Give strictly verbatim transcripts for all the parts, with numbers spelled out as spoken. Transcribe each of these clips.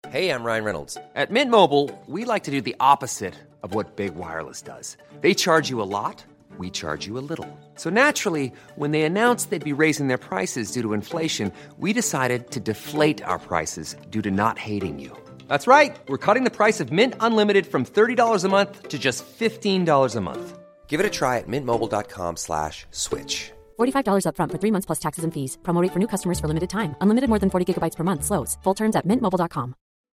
Hey, I'm Ryan Reynolds. At Mint Mobile, we like to do the opposite of what Big Wireless does. They charge you a lot, we charge you a little. So naturally, when they announced they'd be raising their prices due to inflation, we decided to deflate our prices due to not hating you. That's right. We're cutting the price of Mint Unlimited from thirty dollars a month to just fifteen dollars a month. Give it a try at mintmobile.com slash switch. forty-five dollars up front for three months plus taxes and fees. Promo rate for new customers for limited time. Unlimited more than forty gigabytes per month. Slows full terms at mint mobile dot com.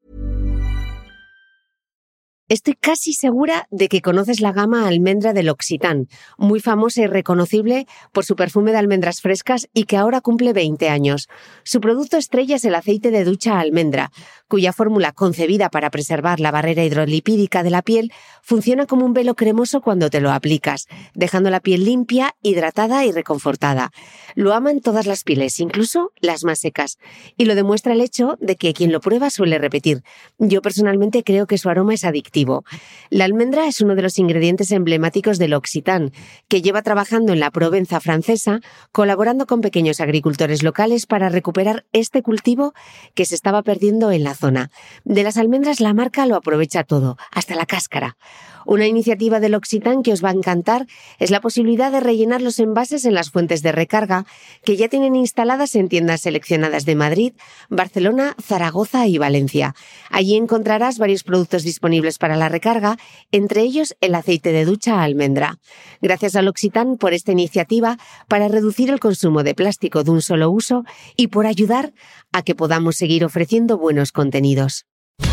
Estoy casi segura de que conoces la gama almendra de L'Occitane, muy famosa y reconocible por su perfume de almendras frescas y que ahora cumple veinte años. Su producto estrella es el aceite de ducha almendra, cuya fórmula, concebida para preservar la barrera hidrolipídica de la piel, funciona como un velo cremoso cuando te lo aplicas, dejando la piel limpia, hidratada y reconfortada. Lo aman todas las pieles, incluso las más secas, y lo demuestra el hecho de que quien lo prueba suele repetir. Yo personalmente creo que su aroma es adictivo. La almendra es uno de los ingredientes emblemáticos de L'Occitane, que lleva trabajando en la Provenza francesa, colaborando con pequeños agricultores locales para recuperar este cultivo que se estaba perdiendo en la zona. De las almendras la marca lo aprovecha todo, hasta la cáscara. Una iniciativa de L'Occitane que os va a encantar es la posibilidad de rellenar los envases en las fuentes de recarga que ya tienen instaladas en tiendas seleccionadas de Madrid, Barcelona, Zaragoza y Valencia. Allí encontrarás varios productos disponibles para la recarga, entre ellos el aceite de ducha almendra. Gracias a L'Occitane por esta iniciativa para reducir el consumo de plástico de un solo uso y por ayudar a que podamos seguir ofreciendo buenos contenidos.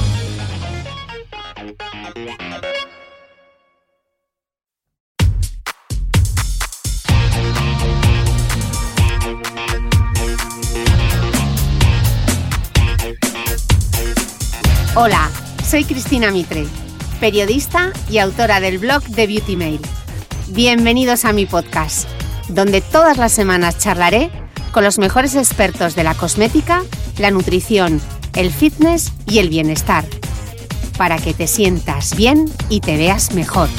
Hola, soy Cristina Mitre, periodista y autora del blog de Beauty Mail. Bienvenidos a mi podcast, donde todas las semanas charlaré con los mejores expertos de la cosmética, la nutrición, el fitness y el bienestar, para que te sientas bien y te veas mejor.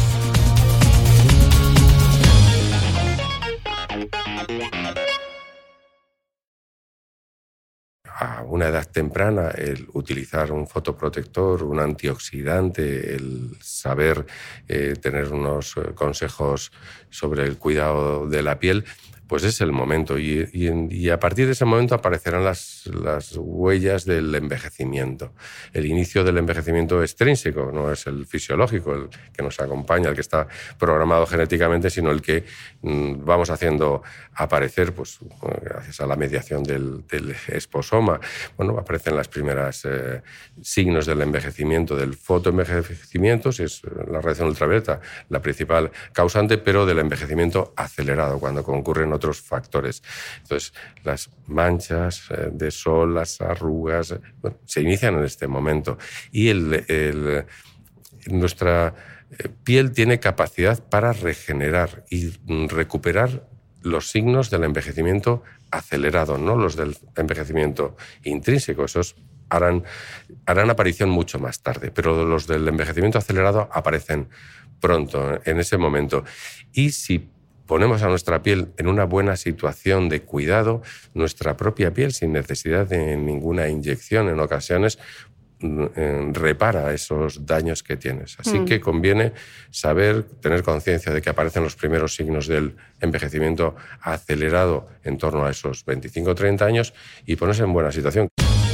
A una edad temprana, el utilizar un fotoprotector, un antioxidante, el saber eh, tener unos consejos sobre el cuidado de la piel, pues es el momento. Y, y, y a partir de ese momento aparecerán las, las huellas del envejecimiento. El inicio del envejecimiento extrínseco, no es el fisiológico, el que nos acompaña, el que está programado genéticamente, sino el que mmm, vamos haciendo aparecer, pues gracias a la mediación del, del esposoma. Bueno, aparecen las primeras eh, signos del envejecimiento, del fotoenvejecimiento, si es la radiación ultravioleta la principal causante, pero del envejecimiento acelerado, cuando concurren otros factores. Entonces, las manchas eh, de sol, las arrugas, eh, bueno, se inician en este momento. Y el, el, nuestra piel tiene capacidad para regenerar y recuperar los signos del envejecimiento acelerado, no los del envejecimiento intrínseco. Esos harán, harán aparición mucho más tarde, pero los del envejecimiento acelerado aparecen pronto, en ese momento. Y si ponemos a nuestra piel en una buena situación de cuidado, nuestra propia piel, sin necesidad de ninguna inyección en ocasiones, repara esos daños que tienes. Así mm. que conviene saber, tener conciencia de que aparecen los primeros signos del envejecimiento acelerado en torno a esos veinticinco o treinta años y ponerse en buena situación.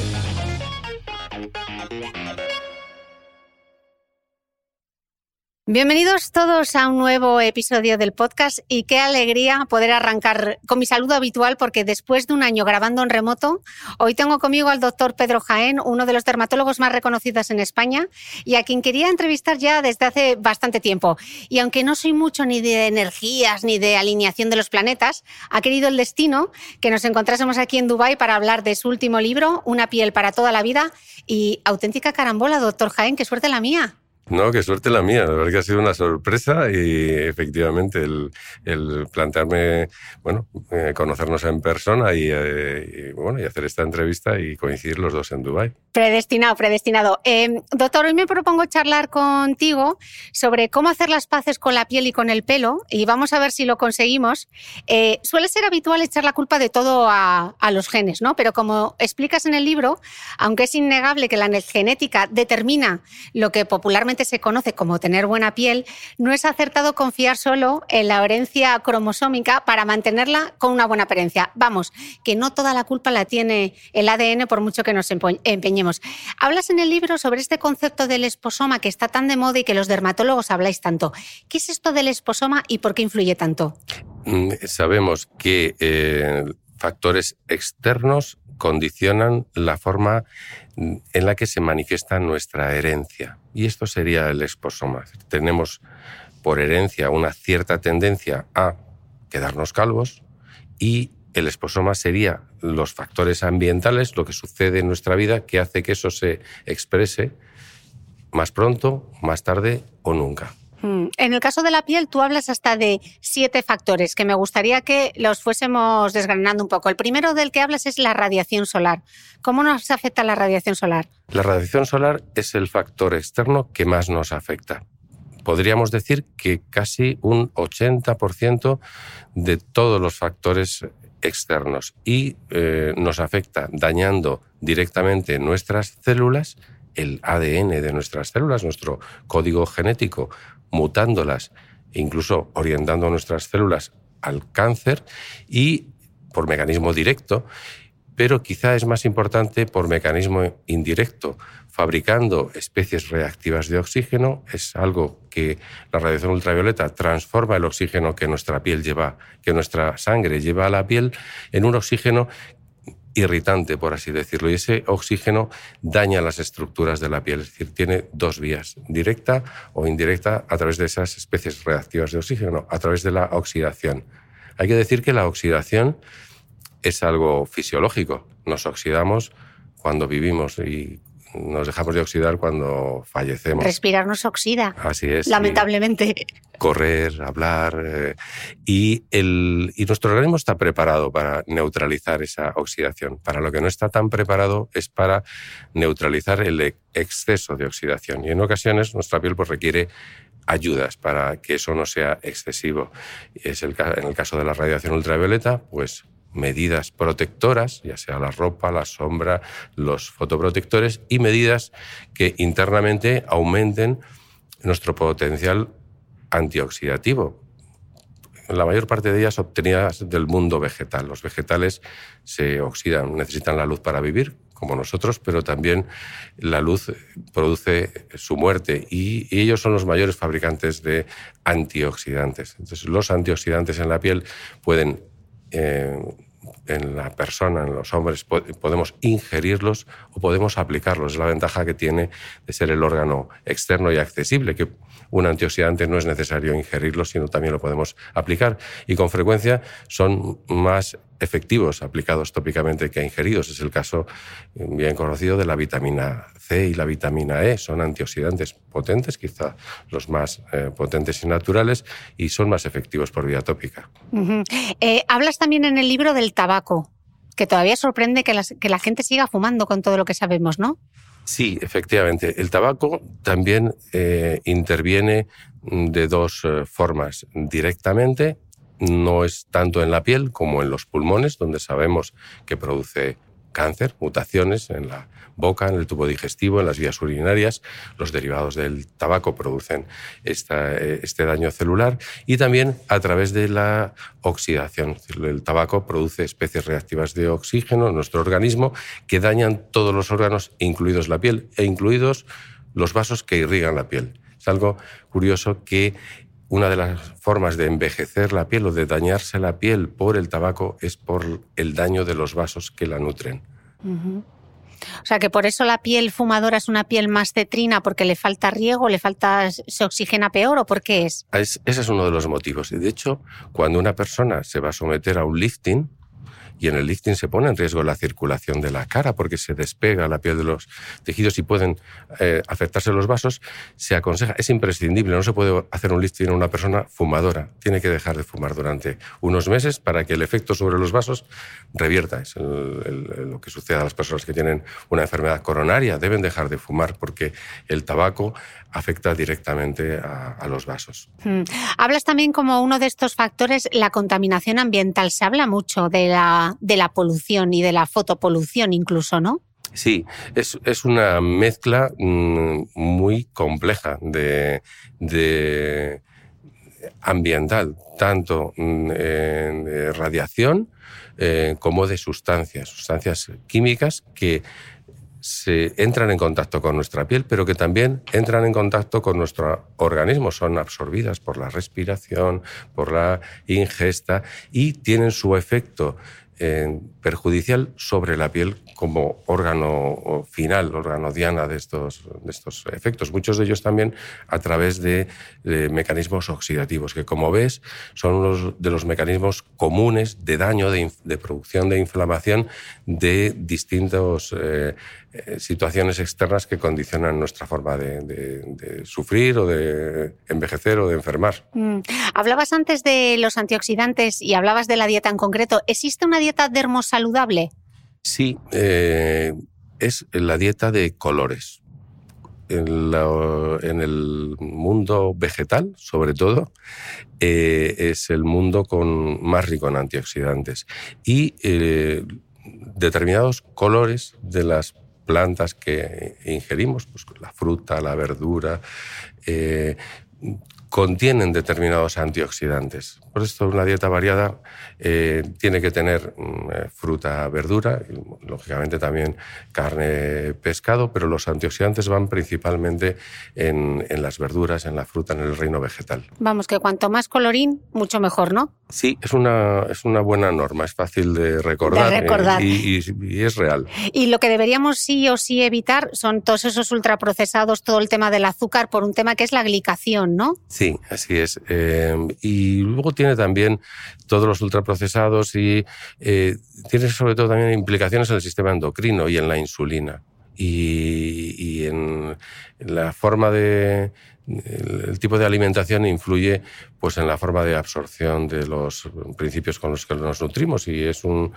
Bienvenidos todos a un nuevo episodio del podcast y qué alegría poder arrancar con mi saludo habitual porque después de un año grabando en remoto, hoy tengo conmigo al doctor Pedro Jaén, uno de los dermatólogos más reconocidos en España y a quien quería entrevistar ya desde hace bastante tiempo. Y aunque no soy mucho ni de energías ni de alineación de los planetas, ha querido el destino que nos encontrásemos aquí en Dubái para hablar de su último libro, Una piel para toda la vida y auténtica carambola, doctor Jaén, qué suerte la mía. No, qué suerte la mía. La verdad que ha sido una sorpresa y efectivamente el, el plantearme, bueno, eh, conocernos en persona y, eh, y, bueno, y hacer esta entrevista y coincidir los dos en Dubái. Predestinado, predestinado. Eh, doctor, hoy me propongo charlar contigo sobre cómo hacer las paces con la piel y con el pelo y vamos a ver si lo conseguimos. Eh, suele ser habitual echar la culpa de todo a, a los genes, ¿no? Pero como explicas en el libro, aunque es innegable que la genética determina lo que popularmente se conoce como tener buena piel, no es acertado confiar solo en la herencia cromosómica para mantenerla con una buena apariencia. Vamos, que no toda la culpa la tiene el A D N por mucho que nos empeñemos. Hablas en el libro sobre este concepto del esposoma que está tan de moda y que los dermatólogos habláis tanto. ¿Qué es esto del esposoma y por qué influye tanto? Sabemos que eh, factores externos condicionan la forma en la que se manifiesta nuestra herencia. Y esto sería el esposoma. Tenemos por herencia una cierta tendencia a quedarnos calvos y el esposoma sería los factores ambientales, lo que sucede en nuestra vida que hace que eso se exprese más pronto, más tarde o nunca. En el caso de la piel, tú hablas hasta de siete factores que me gustaría que los fuésemos desgranando un poco. El primero del que hablas es la radiación solar. ¿Cómo nos afecta la radiación solar? La radiación solar es el factor externo que más nos afecta. Podríamos decir que casi un ochenta por ciento de todos los factores externos y eh, nos afecta dañando directamente nuestras células, el A D N de nuestras células, nuestro código genético, mutándolas e incluso orientando nuestras células al cáncer y por mecanismo directo, pero quizá es más importante por mecanismo indirecto, fabricando especies reactivas de oxígeno. Es algo que la radiación ultravioleta transforma el oxígeno que nuestra piel lleva, que nuestra sangre lleva a la piel en un oxígeno irritante, por así decirlo, y ese oxígeno daña las estructuras de la piel, es decir, tiene dos vías, directa o indirecta, a través de esas especies reactivas de oxígeno, a través de la oxidación. Hay que decir que la oxidación es algo fisiológico, nos oxidamos cuando vivimos y nos dejamos de oxidar cuando fallecemos. Respirar nos oxida. Así es. Lamentablemente. Correr, hablar. Eh, y, el, y nuestro organismo está preparado para neutralizar esa oxidación. Para lo que no está tan preparado es para neutralizar el exceso de oxidación. Y en ocasiones nuestra piel pues, requiere ayudas para que eso no sea excesivo. Es el, en el caso de la radiación ultravioleta, pues medidas protectoras, ya sea la ropa, la sombra, los fotoprotectores y medidas que internamente aumenten nuestro potencial antioxidativo. La mayor parte de ellas obtenidas del mundo vegetal. Los vegetales se oxidan, necesitan la luz para vivir, como nosotros, pero también la luz produce su muerte y, y ellos son los mayores fabricantes de antioxidantes. Entonces, los antioxidantes en la piel pueden Eh, en la persona, en los hombres, podemos ingerirlos o podemos aplicarlos. Es la ventaja que tiene de ser el órgano externo y accesible, que un antioxidante no es necesario ingerirlo, sino también lo podemos aplicar. Y con frecuencia son más efectivos aplicados tópicamente que ingeridos. Es el caso bien conocido de la vitamina C y la vitamina E. Son antioxidantes potentes, quizá los más eh, potentes y naturales, y son más efectivos por vía tópica. Uh-huh. Eh, hablas también en el libro del tabaco, que todavía sorprende que, las, que la gente siga fumando con todo lo que sabemos, ¿no? Sí, efectivamente. El tabaco también eh, interviene de dos eh, formas. Directamente, no es tanto en la piel como en los pulmones, donde sabemos que produce cáncer, mutaciones en la boca, en el tubo digestivo, en las vías urinarias. Los derivados del tabaco producen esta, este daño celular y también a través de la oxidación. El tabaco produce especies reactivas de oxígeno en nuestro organismo que dañan todos los órganos, incluidos la piel e incluidos los vasos que irrigan la piel. Es algo curioso que una de las formas de envejecer la piel o de dañarse la piel por el tabaco es por el daño de los vasos que la nutren. Uh-huh. O sea, que por eso la piel fumadora es una piel más cetrina, porque le falta riego, le falta, se oxigena peor, ¿o por qué es? es ese es uno de los motivos. Y de hecho, cuando una persona se va a someter a un lifting y en el lifting se pone en riesgo la circulación de la cara porque se despega la piel de los tejidos y pueden eh, afectarse los vasos, se aconseja, es imprescindible, no se puede hacer un lifting a una persona fumadora, tiene que dejar de fumar durante unos meses para que el efecto sobre los vasos revierta. Es el, el, lo que sucede a las personas que tienen una enfermedad coronaria, deben dejar de fumar porque el tabaco afecta directamente a, a los vasos. Hmm. Hablas también como uno de estos factores la contaminación ambiental. Se habla mucho de la, de la polución y de la fotopolución incluso, ¿no? Sí, es, es una mezcla mmm, muy compleja de, de ambiental, tanto en eh, radiación eh, como de sustancias, sustancias químicas que se entran en contacto con nuestra piel, pero que también entran en contacto con nuestro organismo, son absorbidas por la respiración, por la ingesta y tienen su efecto eh, perjudicial sobre la piel como órgano final, órgano diana de estos, de estos efectos. Muchos de ellos también a través de, de mecanismos oxidativos, que como ves son unos de los mecanismos comunes de daño, de, de producción de inflamación de distintas eh, situaciones externas que condicionan nuestra forma de, de, de sufrir o de envejecer o de enfermar. Mm. Hablabas antes de los antioxidantes y hablabas de la dieta en concreto. ¿Existe una dieta dermosaludable? Sí, eh, es la dieta de colores. En, la, en el mundo vegetal, sobre todo, eh, es el mundo con, más rico en antioxidantes. Y eh, determinados colores de las plantas que ingerimos, pues la fruta, la verdura, eh, contienen determinados antioxidantes. Por esto una dieta variada eh, tiene que tener eh, fruta, verdura, y, lógicamente también carne, pescado, pero los antioxidantes van principalmente en, en las verduras, en la fruta, en el reino vegetal. Vamos, que cuanto más colorín, mucho mejor, ¿no? Sí, es una, es una buena norma, es fácil de recordar, de recordar. Eh, y, y, y es real. Y lo que deberíamos sí o sí evitar son todos esos ultraprocesados, todo el tema del azúcar, por un tema que es la glicación, ¿no? Sí, así es. Eh, y luego tiene también todos los ultraprocesados y eh, tiene sobre todo también implicaciones en el sistema endocrino y en la insulina. Y, y en, en la forma de... El, el tipo de alimentación influye pues, en la forma de absorción de los principios con los que nos nutrimos y es un...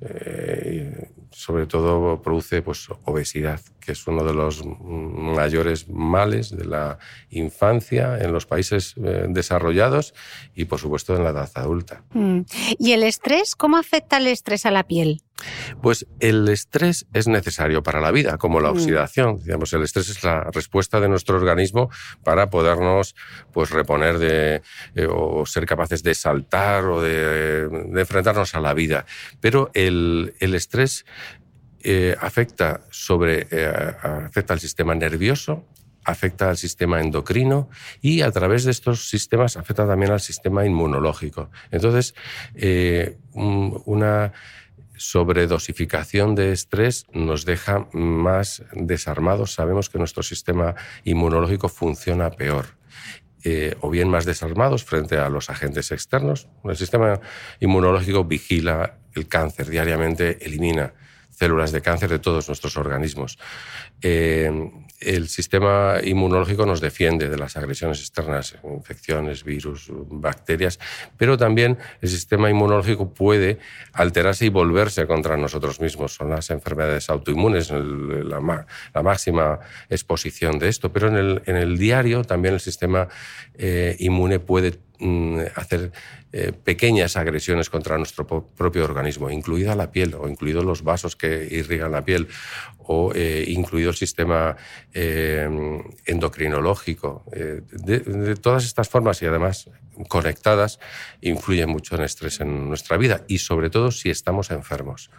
Eh, sobre todo produce pues, obesidad, que es uno de los mayores males de la infancia en los países eh, desarrollados y, por supuesto, en la edad adulta. Mm. ¿Y el estrés? ¿Cómo afecta el estrés a la piel? Pues el estrés es necesario para la vida, como la oxidación. Mm. Digamos, el estrés es la respuesta de nuestro organismo para podernos pues, reponer de, eh, o ser capaces de saltar o de, de enfrentarnos a la vida. Pero el, el estrés eh, afecta, sobre, eh, afecta al sistema nervioso, afecta al sistema endocrino y a través de estos sistemas afecta también al sistema inmunológico. Entonces, eh, una sobredosificación de estrés nos deja más desarmados. Sabemos que nuestro sistema inmunológico funciona peor. Eh, o bien más desarmados frente a los agentes externos. El sistema inmunológico vigila el cáncer diariamente, elimina células de cáncer de todos nuestros organismos. Eh, el sistema inmunológico nos defiende de las agresiones externas, infecciones, virus, bacterias, pero también el sistema inmunológico puede alterarse y volverse contra nosotros mismos. Son las enfermedades autoinmunes el, la, la máxima exposición de esto, pero en el, en el diario también el sistema eh, inmune puede mm, hacer eh, pequeñas agresiones contra nuestro propio organismo, incluida la piel o incluidos los vasos que irrigan la piel o eh, incluido el sistema eh, endocrinológico. Eh, de, de todas estas formas y además conectadas influyen mucho en estrés en nuestra vida y sobre todo si estamos enfermos.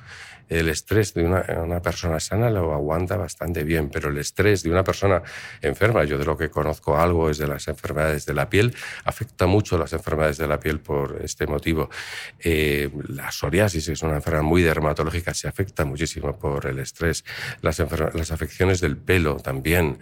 el estrés de una, una persona sana lo aguanta bastante bien, pero el estrés de una persona enferma, yo de lo que conozco algo es de las enfermedades de la piel, afecta mucho las enfermedades de la piel por este motivo. Eh, la psoriasis es una enfermedad muy dermatológica, se afecta muchísimo por el estrés. Las, enfer- las afecciones del pelo también.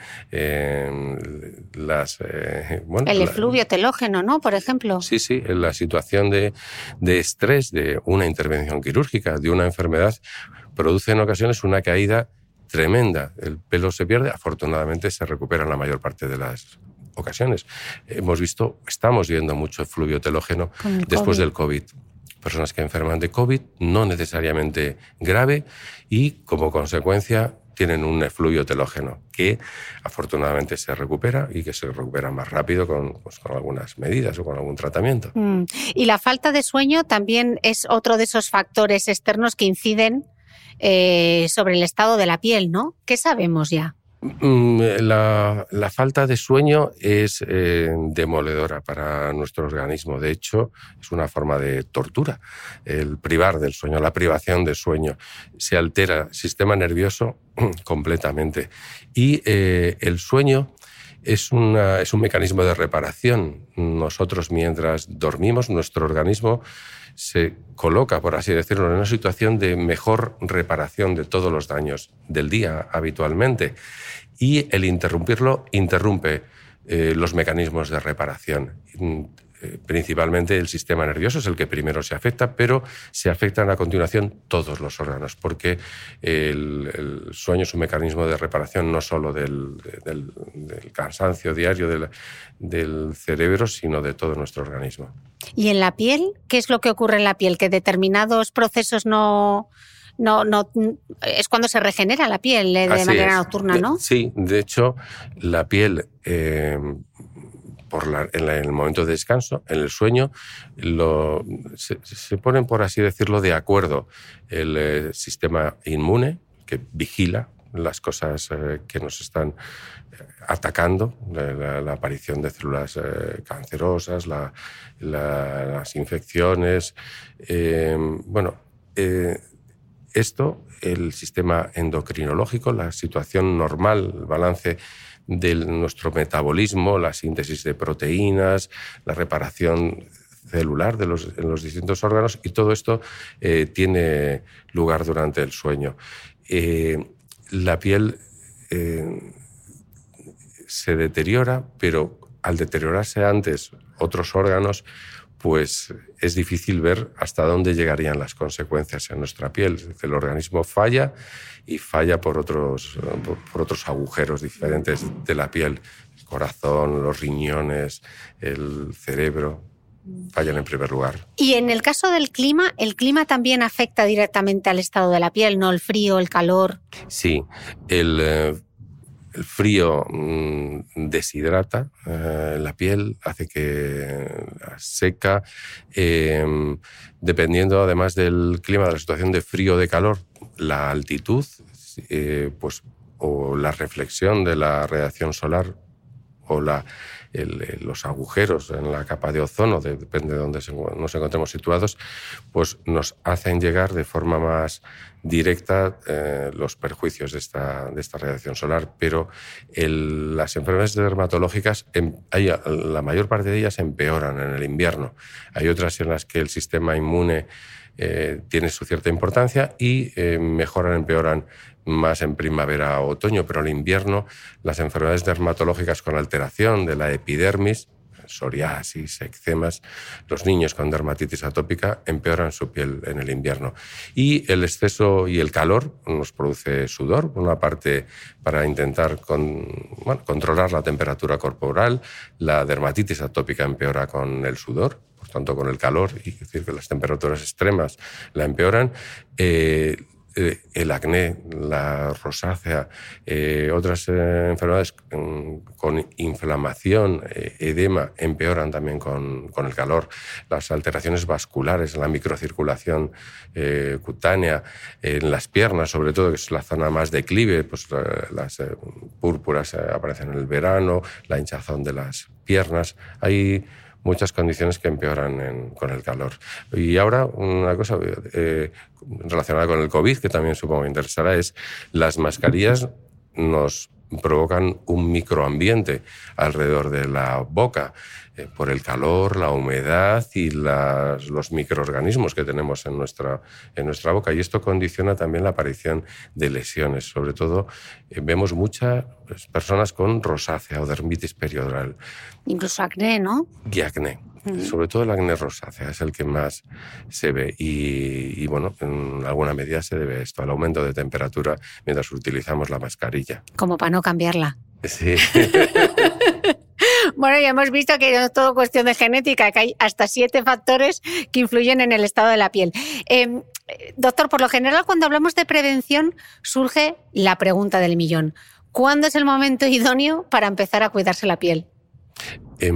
Eh, las, eh, bueno, el la, efluvio telógeno, ¿no? Por ejemplo. Sí, sí, en la situación de, de estrés de una intervención quirúrgica, de una enfermedad, produce en ocasiones una caída tremenda. El pelo se pierde, afortunadamente se recupera en la mayor parte de las ocasiones. Hemos visto, estamos viendo mucho efluvio telógeno después COVID. del COVID. Personas que enferman de COVID, no necesariamente grave, y como consecuencia tienen un efluvio telógeno que afortunadamente se recupera y que se recupera más rápido con, pues, con algunas medidas o con algún tratamiento. Mm. Y la falta de sueño también es otro de esos factores externos que inciden eh, sobre el estado de la piel, ¿no? ¿Qué sabemos ya? La, la falta de sueño es eh, demoledora para nuestro organismo. De hecho, es una forma de tortura. El privar del sueño, la privación del sueño, se altera el sistema nervioso completamente. Y eh, el sueño es, una, es un mecanismo de reparación. Nosotros, mientras dormimos, nuestro organismo se coloca, por así decirlo, en una situación de mejor reparación de todos los daños del día habitualmente. Y el interrumpirlo interrumpe eh, los mecanismos de reparación. Eh, principalmente el sistema nervioso es el que primero se afecta, pero se afectan a continuación todos los órganos, porque el, el sueño es un mecanismo de reparación no solo del, del, del cansancio diario del, del cerebro, sino de todo nuestro organismo. ¿Y en la piel? ¿Qué es lo que ocurre en la piel? ¿Que determinados procesos no...? No, no, es cuando se regenera la piel de Así manera es. nocturna, ¿no? Sí, de hecho, la piel, eh, por la, en, la, en el momento de descanso, en el sueño, lo, se, se ponen, por así decirlo, de acuerdo el eh, sistema inmune, que vigila las cosas eh, que nos están atacando, la, la, la aparición de células eh, cancerosas, la, la, las infecciones, eh, bueno... Eh, Esto, el sistema endocrinológico, la situación normal, el balance de nuestro metabolismo, la síntesis de proteínas, la reparación celular de los, en los distintos órganos, y todo esto eh, tiene lugar durante el sueño. Eh, la piel eh, se deteriora, pero al deteriorarse antes otros órganos, pues es difícil ver hasta dónde llegarían las consecuencias en nuestra piel. El organismo falla y falla por otros, por, por otros agujeros diferentes de la piel. El corazón, los riñones, el cerebro fallan en primer lugar. Y en el caso del clima, ¿el clima también afecta directamente al estado de la piel, no el frío, el calor? Sí, el... Eh, El frío mmm, deshidrata eh, la piel, hace que la seca. Eh, dependiendo además del clima, de la situación de frío o de calor, la altitud eh, pues, o la reflexión de la radiación solar o la, el, los agujeros en la capa de ozono, de, depende de dónde nos encontremos situados, pues nos hacen llegar de forma más directa eh, los perjuicios de esta, de esta radiación solar. Pero el, las enfermedades dermatológicas, en, hay, la mayor parte de ellas empeoran en el invierno. Hay otras en las que el sistema inmune eh, tiene su cierta importancia y eh, mejoran, empeoran más en primavera o otoño, pero en el invierno las enfermedades dermatológicas con alteración de la epidermis, psoriasis, eczemas, los niños con dermatitis atópica empeoran su piel en el invierno. Y el exceso y el calor nos produce sudor, por una parte para intentar con, bueno, controlar la temperatura corporal. La dermatitis atópica empeora con el sudor, por tanto con el calor, y es decir, que las temperaturas extremas la empeoran. Eh, el acné, la rosácea, eh, otras eh, enfermedades eh, con inflamación, eh, edema, empeoran también con, con el calor. Las alteraciones vasculares, la microcirculación eh, cutánea, en las piernas sobre todo, que es la zona más declive, pues eh, las eh, púrpuras eh, aparecen en el verano, la hinchazón de las piernas. Hay muchas condiciones que empeoran en, con el calor. Y ahora una cosa eh, relacionada con el COVID, que también supongo que interesará, es las mascarillas nos provocan un microambiente alrededor de la boca eh, por el calor, la humedad y las, los microorganismos que tenemos en nuestra, en nuestra boca. Y esto condiciona también la aparición de lesiones. Sobre todo eh, vemos muchas personas con rosácea o dermitis perioral. Incluso acné, ¿no? Y acné. Sobre todo el acné rosácea es el que más se ve y, y, bueno, en alguna medida se debe esto al aumento de temperatura mientras utilizamos la mascarilla. Como para no cambiarla. Sí. Bueno, ya hemos visto que no es todo cuestión de genética, que hay hasta siete factores que influyen en el estado de la piel. Eh, doctor, por lo general cuando hablamos de prevención surge la pregunta del millón. ¿Cuándo es el momento idóneo para empezar a cuidarse la piel? Eh,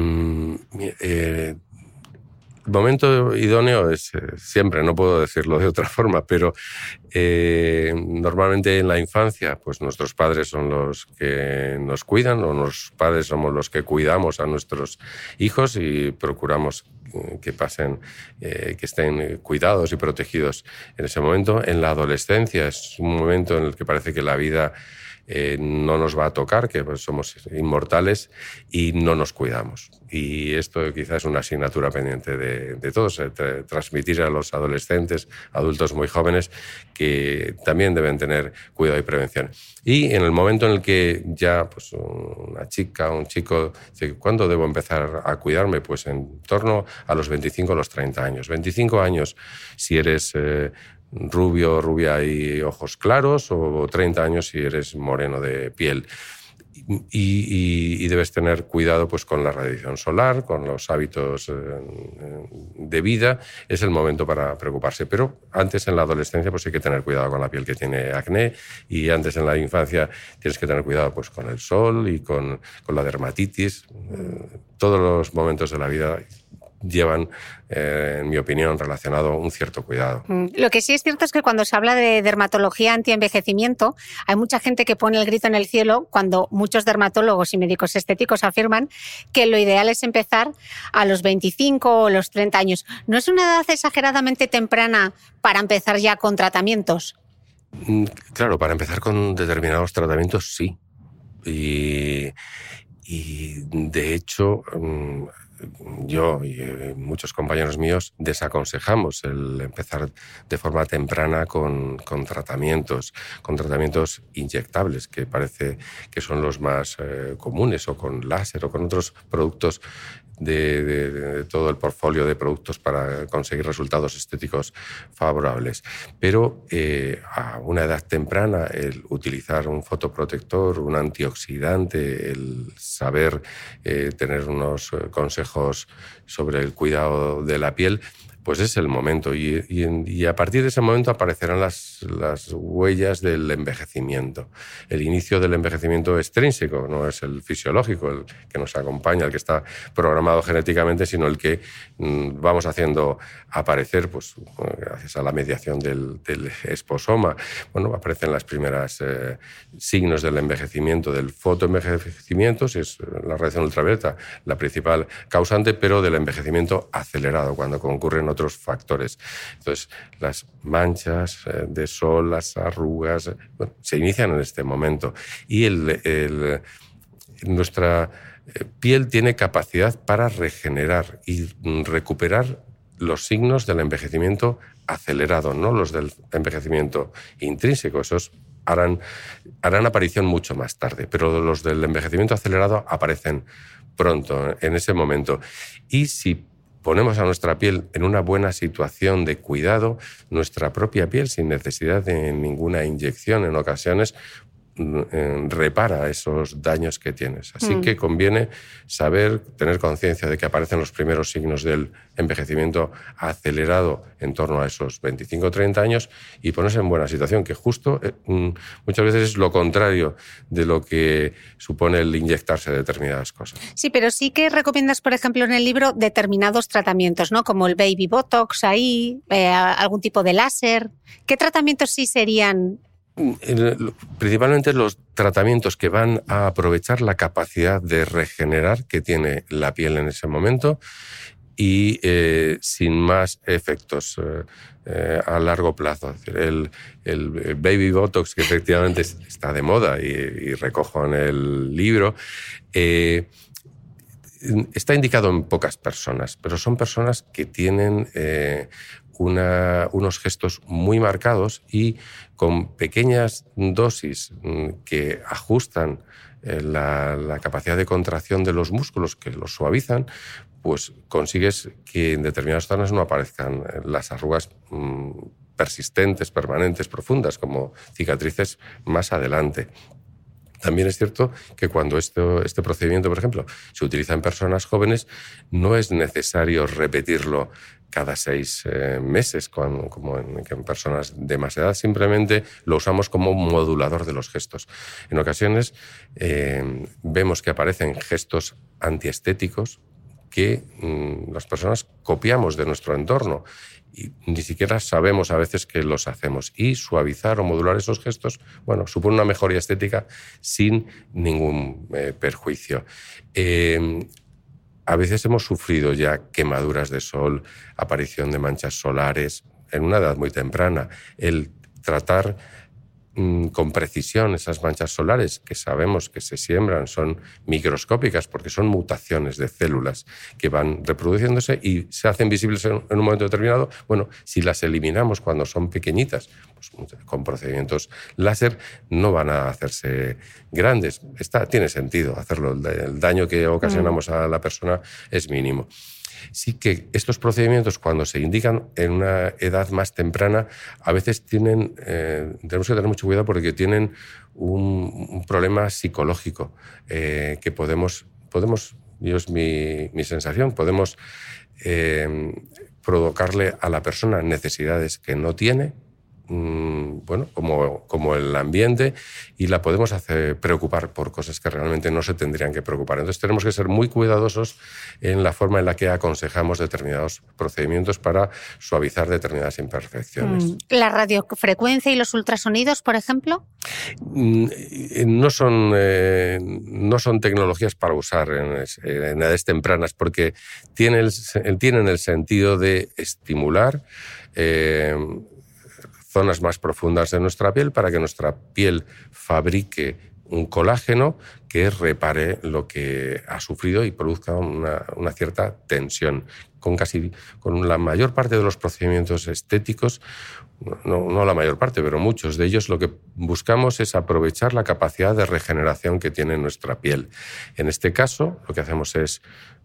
eh, el momento idóneo es eh, siempre, no puedo decirlo de otra forma, pero eh, normalmente en la infancia pues nuestros padres son los que nos cuidan o los padres somos los que cuidamos a nuestros hijos y procuramos que pasen, eh, que estén cuidados y protegidos en ese momento. En la adolescencia es un momento en el que parece que la vida Eh, no nos va a tocar, que pues, somos inmortales y no nos cuidamos. Y esto quizás es una asignatura pendiente de, de todos, eh, tra- transmitir a los adolescentes, adultos muy jóvenes, que también deben tener cuidado y prevención. Y en el momento en el que ya pues, una chica o un chico dice, ¿cuándo debo empezar a cuidarme? Pues en torno a los veinticinco o los treinta años. veinticinco años si eres Eh, rubio, rubia y ojos claros, o treinta años si eres moreno de piel. Y, y, y debes tener cuidado pues, con la radiación solar, con los hábitos eh, de vida. Es el momento para preocuparse. Pero antes, en la adolescencia, pues hay que tener cuidado con la piel que tiene acné, y antes, en la infancia, tienes que tener cuidado pues, con el sol y con, con la dermatitis. Eh, todos los momentos de la vida llevan, eh, en mi opinión, relacionado un cierto cuidado. Lo que sí es cierto es que cuando se habla de dermatología antienvejecimiento, hay mucha gente que pone el grito en el cielo cuando muchos dermatólogos y médicos estéticos afirman que lo ideal es empezar a los veinticinco o los treinta años. ¿No es una edad exageradamente temprana para empezar ya con tratamientos? Claro, para empezar con determinados tratamientos, sí. Y, y de hecho, yo y muchos compañeros míos desaconsejamos el empezar de forma temprana con, con tratamientos, con tratamientos inyectables, que parece que son los más eh, comunes, o con láser o con otros productos de, de, de todo el portfolio de productos para conseguir resultados estéticos favorables. Pero eh, a una edad temprana, el utilizar un fotoprotector, un antioxidante, el saber eh, tener unos consejos sobre el cuidado de la piel, pues es el momento. Y, y, y a partir de ese momento aparecerán las, las huellas del envejecimiento. El inicio del envejecimiento extrínseco, no es el fisiológico, el que nos acompaña, el que está programado genéticamente, sino el que mmm, vamos haciendo aparecer, pues gracias a la mediación del, del esposoma. Bueno, aparecen las primeras eh, signos del envejecimiento, del fotoenvejecimiento, si es la radiación ultravioleta la principal causante, pero del envejecimiento acelerado, cuando concurren otros factores. Entonces, las manchas de sol, las arrugas, bueno, se inician en este momento. Y el, el, nuestra piel tiene capacidad para regenerar y recuperar los signos del envejecimiento acelerado, no los del envejecimiento intrínseco. Esos harán, harán aparición mucho más tarde, pero los del envejecimiento acelerado aparecen pronto, en ese momento. Y si ponemos a nuestra piel en una buena situación de cuidado, nuestra propia piel, sin necesidad de ninguna inyección en ocasiones, repara esos daños que tienes. Así mm. que conviene saber, tener conciencia de que aparecen los primeros signos del envejecimiento acelerado en torno a esos veinticinco o treinta años y ponerse en buena situación, que justo eh, muchas veces es lo contrario de lo que supone el inyectarse determinadas cosas. Sí, pero sí que recomiendas, por ejemplo, en el libro determinados tratamientos, ¿no? Como el baby botox ahí, eh, algún tipo de láser. ¿Qué tratamientos sí serían Principalmente los tratamientos que van a aprovechar la capacidad de regenerar que tiene la piel en ese momento y eh, sin más efectos eh, eh, a largo plazo. El, el baby botox, que efectivamente está de moda y, y recojo en el libro, eh, está indicado en pocas personas, pero son personas que tienen eh, una, unos gestos muy marcados y con pequeñas dosis que ajustan eh, la, la capacidad de contracción de los músculos, que los suavizan, pues consigues que en determinadas zonas no aparezcan las arrugas mmm, persistentes, permanentes, profundas, como cicatrices más adelante. También es cierto que cuando esto, este procedimiento, por ejemplo, se utiliza en personas jóvenes, no es necesario repetirlo cada seis eh, meses, con, como en, en personas de más edad. Simplemente lo usamos como un modulador de los gestos. En ocasiones eh, vemos que aparecen gestos antiestéticos que mmm, las personas copiamos de nuestro entorno y ni siquiera sabemos a veces que los hacemos. Y suavizar o modular esos gestos, bueno, supone una mejoría estética sin ningún eh, perjuicio. Eh, a veces hemos sufrido ya quemaduras de sol, aparición de manchas solares en una edad muy temprana. El tratar mmm, con precisión esas manchas solares que sabemos que se siembran son microscópicas porque son mutaciones de células que van reproduciéndose y se hacen visibles en, en un momento determinado. Bueno, si las eliminamos cuando son pequeñitas, pues con procedimientos láser no van a hacerse grandes. Está, tiene sentido hacerlo. El, el daño que ocasionamos a la persona es mínimo. Sí que estos procedimientos, cuando se indican en una edad más temprana, a veces tienen, eh, tenemos que tener mucho cuidado porque tienen un, un problema psicológico eh, que podemos, podemos, yo es mi, mi sensación, podemos eh, provocarle a la persona necesidades que no tiene, bueno, como, como el ambiente, y la podemos hacer preocupar por cosas que realmente no se tendrían que preocupar. Entonces tenemos que ser muy cuidadosos en la forma en la que aconsejamos determinados procedimientos para suavizar determinadas imperfecciones. ¿La radiofrecuencia y los ultrasonidos, por ejemplo? No son, eh, no son tecnologías para usar en, en edades tempranas porque tienen el, tienen el sentido de estimular eh, zonas más profundas de nuestra piel para que nuestra piel fabrique un colágeno que repare lo que ha sufrido y produzca una, una cierta tensión. Con casi con la mayor parte de los procedimientos estéticos, no, no la mayor parte, pero muchos de ellos, lo que buscamos es aprovechar la capacidad de regeneración que tiene nuestra piel. En este caso, lo que hacemos es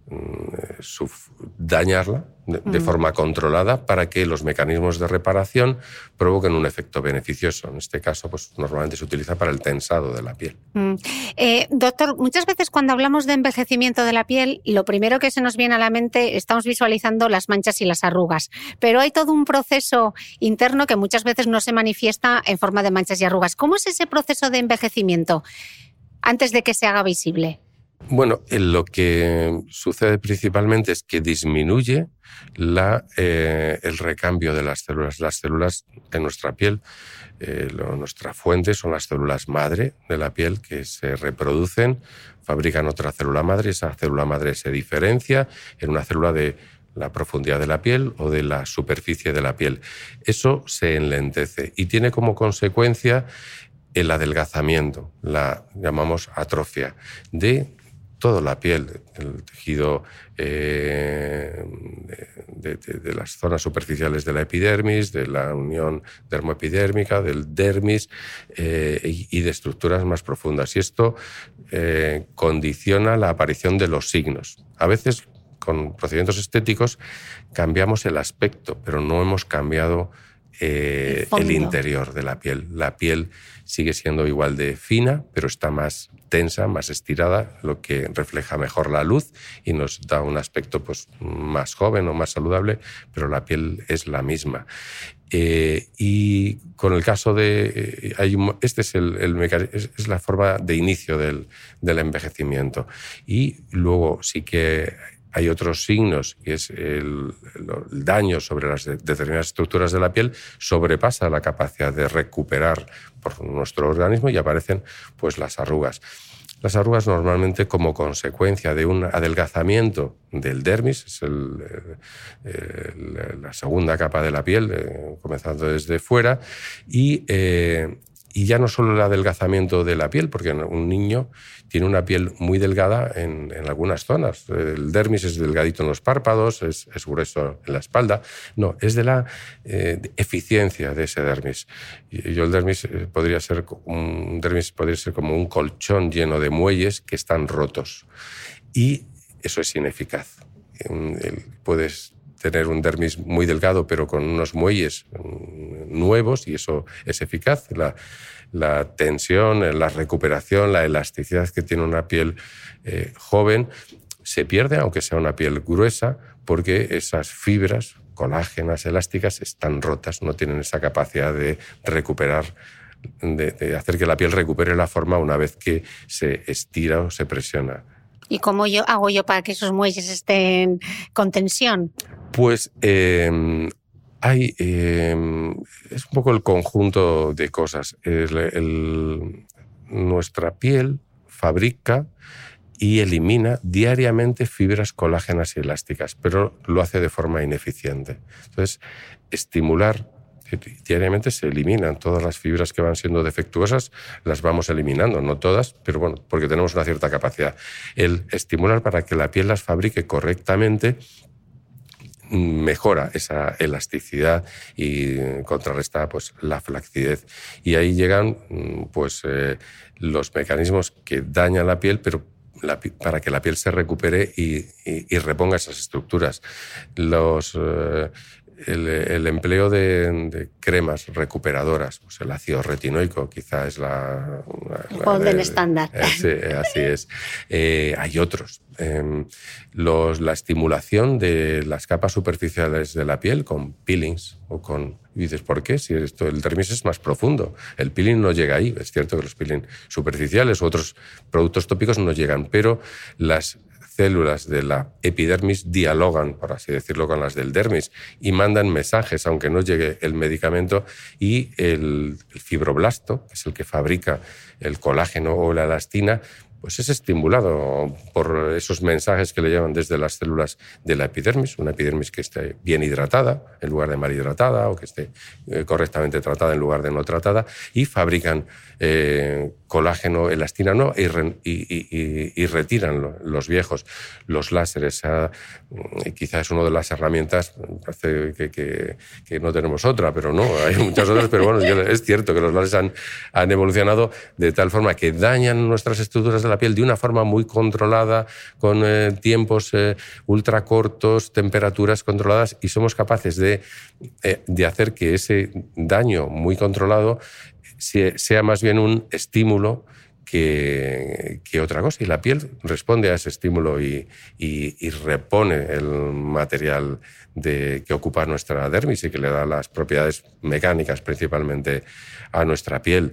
dañarla de, de forma controlada para que los mecanismos de reparación provoquen un efecto beneficioso. En este caso, pues normalmente se utiliza para el tensado de la piel. Mm. Eh, doctor, muchas veces cuando hablamos de envejecimiento de la piel, lo primero que se nos viene a la mente, estamos visualizando las manchas y las arrugas, pero hay todo un proceso interno que muchas veces no se manifiesta en forma de manchas y arrugas. ¿Cómo es ese proceso de envejecimiento antes de que se haga visible? Bueno, lo que sucede principalmente es que disminuye la, eh, el recambio de las células. Las células en nuestra piel, eh, lo, nuestra fuente son las células madre de la piel que se reproducen, fabrican otra célula madre, esa célula madre se diferencia en una célula de la profundidad de la piel o de la superficie de la piel. Eso se enlentece y tiene como consecuencia el adelgazamiento, la llamamos atrofia, de toda la piel, el tejido eh, de, de, de las zonas superficiales de la epidermis, de la unión dermoepidérmica, del dermis eh, y, y de estructuras más profundas. Y esto eh, condiciona la aparición de los signos. A veces, con procedimientos estéticos, cambiamos el aspecto, pero no hemos cambiado eh, el, el interior de la piel. La piel sigue siendo igual de fina, pero está más tensa, más estirada, lo que refleja mejor la luz y nos da un aspecto pues, más joven o más saludable, pero la piel es la misma. Eh, y con el caso de... Eh, hay un, este es, el, el mecanismo, es, es la forma de inicio del, del envejecimiento. Y luego sí que hay otros signos, que es el, el daño sobre las de, determinadas estructuras de la piel, sobrepasa la capacidad de recuperar por nuestro organismo y aparecen pues, las arrugas. Las arrugas normalmente como consecuencia de un adelgazamiento del dermis, es el, el, la segunda capa de la piel, eh, comenzando desde fuera, y, eh, y ya no solo el adelgazamiento de la piel, porque un niño tiene una piel muy delgada en, en algunas zonas. El dermis es delgadito en los párpados, es, es grueso en la espalda. No, es de la eh, de eficiencia de ese dermis. Y yo el dermis podría ser un dermis podría ser como un colchón lleno de muelles que están rotos. Y eso es ineficaz. Puedes tener un dermis muy delgado, pero con unos muelles nuevos, y eso es eficaz. La, la tensión, la recuperación, la elasticidad que tiene una piel eh, joven se pierde, aunque sea una piel gruesa, porque esas fibras colágenas, elásticas, están rotas, no tienen esa capacidad de recuperar, de, de hacer que la piel recupere la forma una vez que se estira o se presiona. ¿Y cómo yo hago yo para que esos muelles estén con tensión? Pues eh, hay, eh, es un poco el conjunto de cosas. El, el, nuestra piel fabrica y elimina diariamente fibras colágenas y elásticas, pero lo hace de forma ineficiente. Entonces, estimular diariamente se eliminan todas las fibras que van siendo defectuosas, las vamos eliminando, no todas, pero bueno, porque tenemos una cierta capacidad. El estimular para que la piel las fabrique correctamente mejora esa elasticidad y contrarresta pues, la flacidez. Y ahí llegan pues, eh, los mecanismos que dañan la piel, pero la, para que la piel se recupere y, y, y reponga esas estructuras. Los... Eh, El, el empleo de, de cremas recuperadoras, pues el ácido retinoico quizá es la... El golden estándar. Sí, así es. Eh, hay otros. Eh, los, la estimulación de las capas superficiales de la piel con peelings o con... Y dices, ¿por qué? Si esto, el dermis es más profundo. El peeling no llega ahí. Es cierto que los peeling superficiales u otros productos tópicos no llegan, pero las células de la epidermis dialogan, por así decirlo, con las del dermis y mandan mensajes, aunque no llegue el medicamento, y el, el fibroblasto, que es el que fabrica el colágeno o la elastina, pues es estimulado por esos mensajes que le llevan desde las células de la epidermis, una epidermis que esté bien hidratada en lugar de mal hidratada o que esté eh, correctamente tratada en lugar de no tratada, y fabrican eh, colágeno, elastina no, y, re, y, y, y retiran lo, los viejos. Los láseres, eh, quizás es una de las herramientas, parece que, que, que no tenemos otra, pero no, hay muchas otras, pero bueno, es cierto que los láseres han, han evolucionado de tal forma que dañan nuestras estructuras de la piel de una forma muy controlada, con eh, tiempos eh, ultra cortos, temperaturas controladas, y somos capaces de, eh, de hacer que ese daño muy controlado sea más bien un estímulo que, que otra cosa. Y la piel responde a ese estímulo y, y, y repone el material de, que ocupa nuestra dermis y que le da las propiedades mecánicas principalmente a nuestra piel.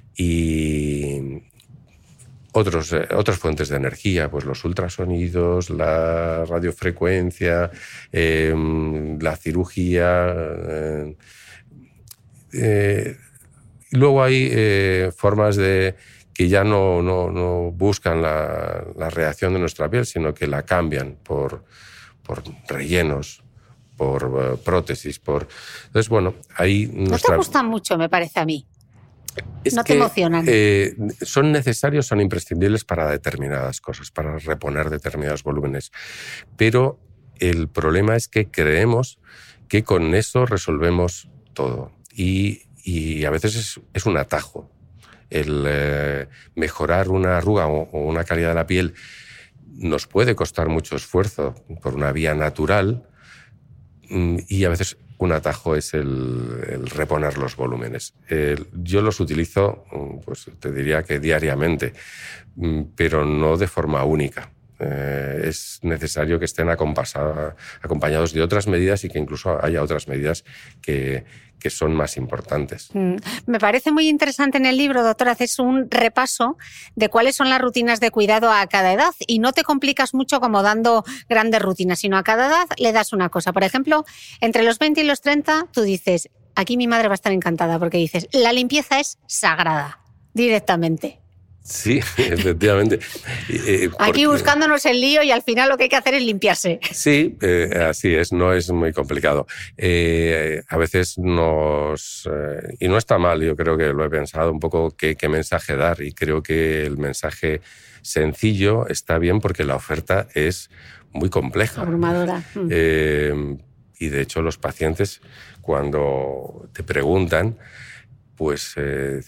Y Otros, eh, otras fuentes de energía, pues los ultrasonidos, la radiofrecuencia, eh, la cirugía. Eh, eh, y luego hay eh, formas de que ya no, no, no buscan la, la reacción de nuestra piel, sino que la cambian por, por rellenos, por uh, prótesis, por... Entonces, bueno, ahí... Nuestra... No te gustan mucho, me parece a mí. Es no te que, emocionan. Eh, son necesarios, son imprescindibles para determinadas cosas, para reponer determinados volúmenes. Pero el problema es que creemos que con eso resolvemos todo. Y, y a veces es, es un atajo. El eh, mejorar una arruga o, o una calidad de la piel nos puede costar mucho esfuerzo por una vía natural, y a veces un atajo es el, el reponer los volúmenes. El, yo los utilizo, pues te diría que diariamente, pero no de forma única. Eh, es necesario que estén acompañados de otras medidas y que incluso haya otras medidas que, que son más importantes. Mm. Me parece muy interesante en el libro, doctor, haces un repaso de cuáles son las rutinas de cuidado a cada edad y no te complicas mucho como dando grandes rutinas, sino a cada edad le das una cosa. Por ejemplo, entre los veinte y los treinta tú dices, aquí mi madre va a estar encantada porque dices, la limpieza es sagrada, directamente. Sí, efectivamente. Eh, Aquí porque... buscándonos el lío y al final lo que hay que hacer es limpiarse. Sí, eh, así es, no es muy complicado. Eh, a veces nos... Eh, y no está mal, yo creo que lo he pensado un poco qué, qué mensaje dar y creo que el mensaje sencillo está bien porque la oferta es muy compleja. Abrumadora. Eh, y de hecho los pacientes cuando te preguntan pues eh,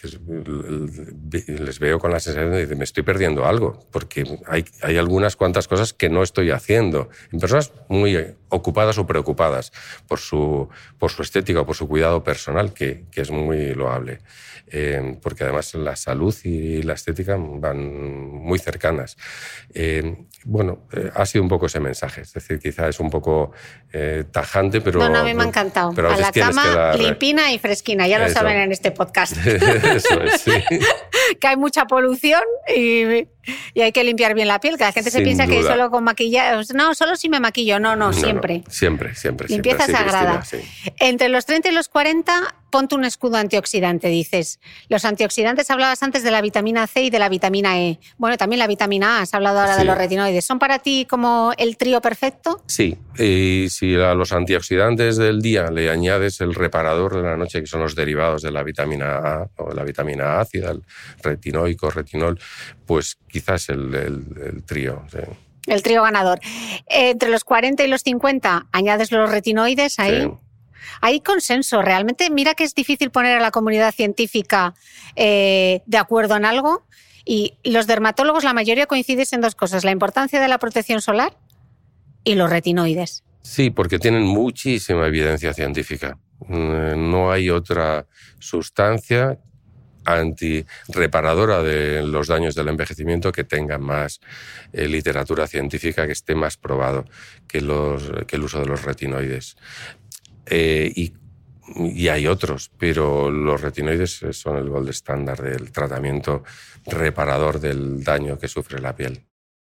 les veo con la sensación de que me estoy perdiendo algo, porque hay, hay algunas cuantas cosas que no estoy haciendo. En personas muy ocupadas o preocupadas por su, por su estética o por su cuidado personal, que, que es muy loable. Eh, porque además la salud y la estética van muy cercanas. Eh, bueno, eh, ha sido un poco ese mensaje. Es decir, quizá es un poco eh, tajante, pero... No, no, a mí me ha encantado. Pero a, a la cama, dar... limpina y fresquina. Ya lo Eso. saben en este podcast. Eso es, sí. Que hay mucha polución y, y hay que limpiar bien la piel. Que la gente Sin se piensa duda. que solo con maquillaje... No, solo si me maquillo. No, no, no siempre. No, siempre, siempre. Limpieza siempre, sagrada. Sí, Cristina, sí. Entre los treinta y los cuarenta, ponte un escudo antioxidante, dices. Los antioxidantes, hablabas antes de la vitamina C y de la vitamina E. Bueno, también la vitamina A, has hablado ahora sí. de los retinoides. ¿Son para ti como el trío perfecto? Sí, y si a los antioxidantes del día le añades el reparador de la noche, que son los derivados de la vitamina A o la vitamina ácida, el retinoico, retinol, pues quizás el, el, el trío. Sí. El trío ganador. Entre los cuarenta y los cincuenta, añades los retinoides ahí. Sí. Hay consenso, realmente. Mira que es difícil poner a la comunidad científica eh, de acuerdo en algo y los dermatólogos, la mayoría coinciden en dos cosas, la importancia de la protección solar y los retinoides. Sí, porque tienen muchísima evidencia científica. No hay otra sustancia antirreparadora de los daños del envejecimiento que tenga más eh, literatura científica, que esté más probado que, los, que el uso de los retinoides. Eh, y, y hay otros, pero los retinoides son el gold estándar del tratamiento reparador del daño que sufre la piel.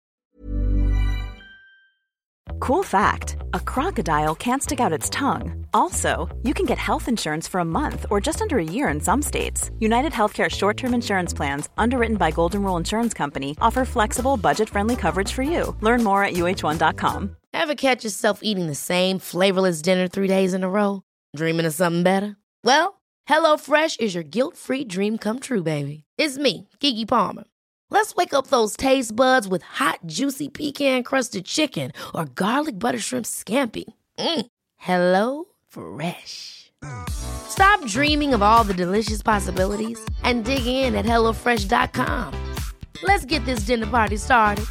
Cool fact, a crocodile can't stick out its tongue. Also, you can get health insurance for a month or just under a year in some states. United Healthcare short-term insurance plans, underwritten by Golden Rule Insurance Company, offer flexible, budget-friendly coverage for you. Learn more at U H one dot com. Ever catch yourself eating the same flavorless dinner three days in a row? Dreaming of something better? Well, HelloFresh is your guilt-free dream come true, baby. It's me, Keke Palmer. Let's wake up those taste buds with hot, juicy pecan-crusted chicken or garlic butter shrimp scampi. Mm. Hello Fresh. Stop dreaming of all the delicious possibilities and dig in at hello fresh dot com. Let's get this dinner party started.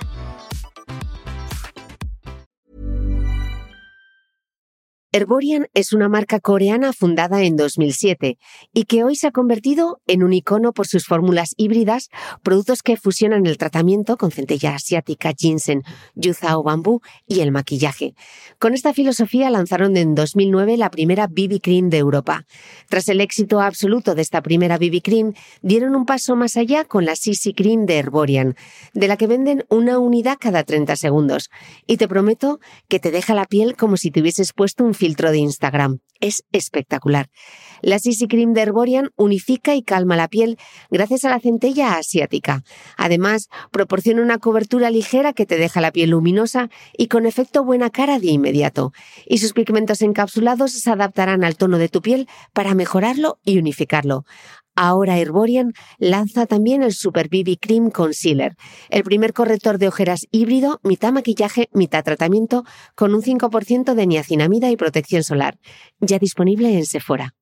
Herborian es una marca coreana fundada en dos mil siete y que hoy se ha convertido en un icono por sus fórmulas híbridas, productos que fusionan el tratamiento con centella asiática, ginseng, yuza o bambú y el maquillaje. Con esta filosofía lanzaron en dos mil nueve la primera B B Cream de Europa. Tras el éxito absoluto de esta primera B B Cream, dieron un paso más allá con la C C Cream de Herborian, de la que venden una unidad cada treinta segundos. Y te prometo que te deja la piel como si te hubieses puesto un filtro de Instagram. Es espectacular. La C C Cream de Herborian unifica y calma la piel gracias a la centella asiática. Además, proporciona una cobertura ligera que te deja la piel luminosa y con efecto buena cara de inmediato. Y sus pigmentos encapsulados se adaptarán al tono de tu piel para mejorarlo y unificarlo. Ahora Herborian lanza también el Super B B Cream Concealer, el primer corrector de ojeras híbrido, mitad maquillaje, mitad tratamiento, con un cinco por ciento de niacinamida y protección solar. Ya disponible en Sephora.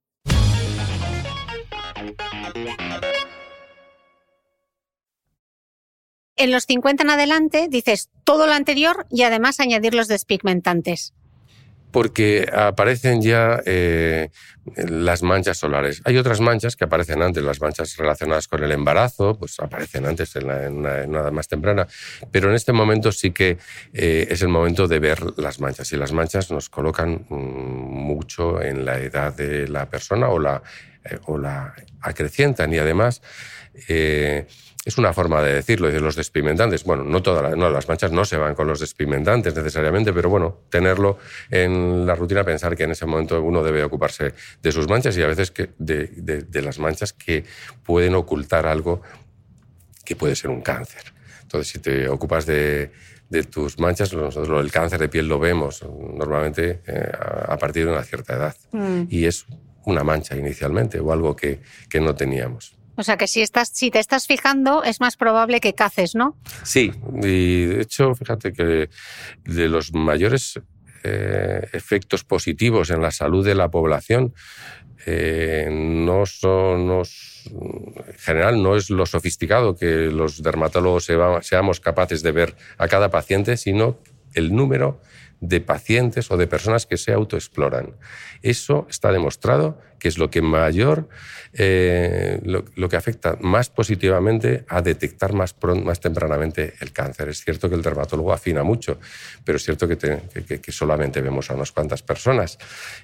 En los cincuenta en adelante dices todo lo anterior y además añadir los despigmentantes. Porque aparecen ya eh, las manchas solares. Hay otras manchas que aparecen antes, las manchas relacionadas con el embarazo, pues aparecen antes en, la, en, una, en una edad más temprana, pero en este momento sí que eh, es el momento de ver las manchas, y las manchas nos colocan mmm, mucho en la edad de la persona o la, eh, o la acrecientan, y además eh, es una forma de decirlo, de los despigmentantes. Bueno, no todas las, no, las manchas no se van con los despigmentantes necesariamente, pero bueno, tenerlo en la rutina, pensar que en ese momento uno debe ocuparse de sus manchas, y a veces que de, de, de las manchas que pueden ocultar algo que puede ser un cáncer. Entonces, si te ocupas de, de tus manchas, nosotros el cáncer de piel lo vemos normalmente eh, a partir de una cierta edad. Mm. Y es una mancha inicialmente, o algo que, que no teníamos. O sea que si estás, si te estás fijando, es más probable que caces, ¿no? Sí, y de hecho, fíjate que de los mayores eh, efectos positivos en la salud de la población eh, no son, no, en general no es lo sofisticado que los dermatólogos seamos capaces de ver a cada paciente, sino el número de pacientes o de personas que se autoexploran. Eso está demostrado que es lo que mayor, eh, lo, lo que afecta más positivamente a detectar más, pronto, más tempranamente el cáncer. Es cierto que el dermatólogo afina mucho, pero es cierto que, te, que, que solamente vemos a unas cuantas personas.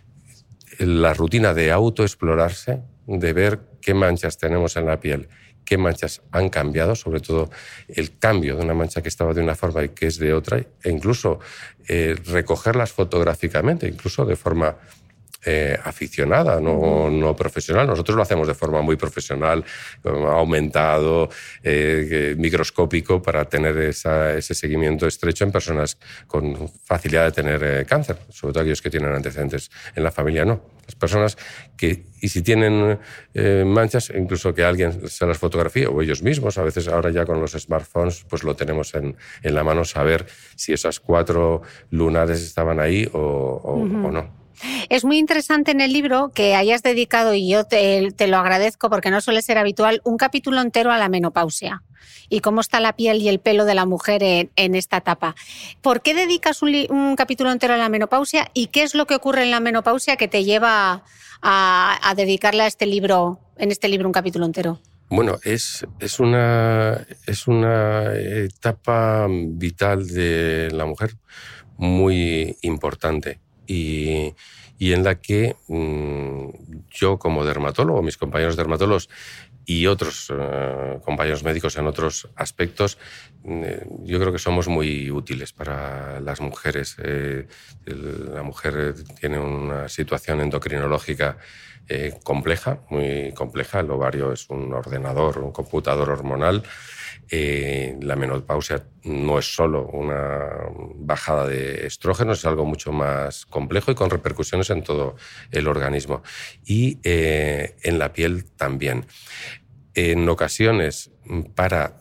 La rutina de autoexplorarse, de ver qué manchas tenemos en la piel, qué manchas han cambiado, sobre todo el cambio de una mancha que estaba de una forma y que es de otra, e incluso eh, recogerlas fotográficamente, incluso de forma eh, aficionada, no, no profesional. Nosotros lo hacemos de forma muy profesional, aumentado, eh, microscópico, para tener esa, ese seguimiento estrecho en personas con facilidad de tener eh, cáncer, sobre todo aquellos que tienen antecedentes en la familia, no. Las personas que, y si tienen eh, manchas, incluso que alguien se las fotografíe, o ellos mismos, a veces ahora ya con los smartphones, pues lo tenemos en, en la mano, saber si esas cuatro lunares estaban ahí o, o, uh-huh. o no. Es muy interesante en el libro que hayas dedicado, y yo te, te lo agradezco porque no suele ser habitual, un capítulo entero a la menopausia y cómo está la piel y el pelo de la mujer en, en esta etapa. ¿Por qué dedicas un, un capítulo entero a la menopausia y qué es lo que ocurre en la menopausia que te lleva a, a dedicarle a este libro, en este libro un capítulo entero? Bueno, es, es, una, es una etapa vital de la mujer muy importante. Y, y en la que mmm, yo como dermatólogo, mis compañeros dermatólogos y otros uh, compañeros médicos en otros aspectos, eh, yo creo que somos muy útiles para las mujeres. Eh, el, la mujer tiene una situación endocrinológica eh, compleja, muy compleja. El ovario es un ordenador, un computador hormonal. Eh, la menopausia no es solo una bajada de estrógenos, es algo mucho más complejo y con repercusiones en todo el organismo. Y eh, en la piel también. En ocasiones, para,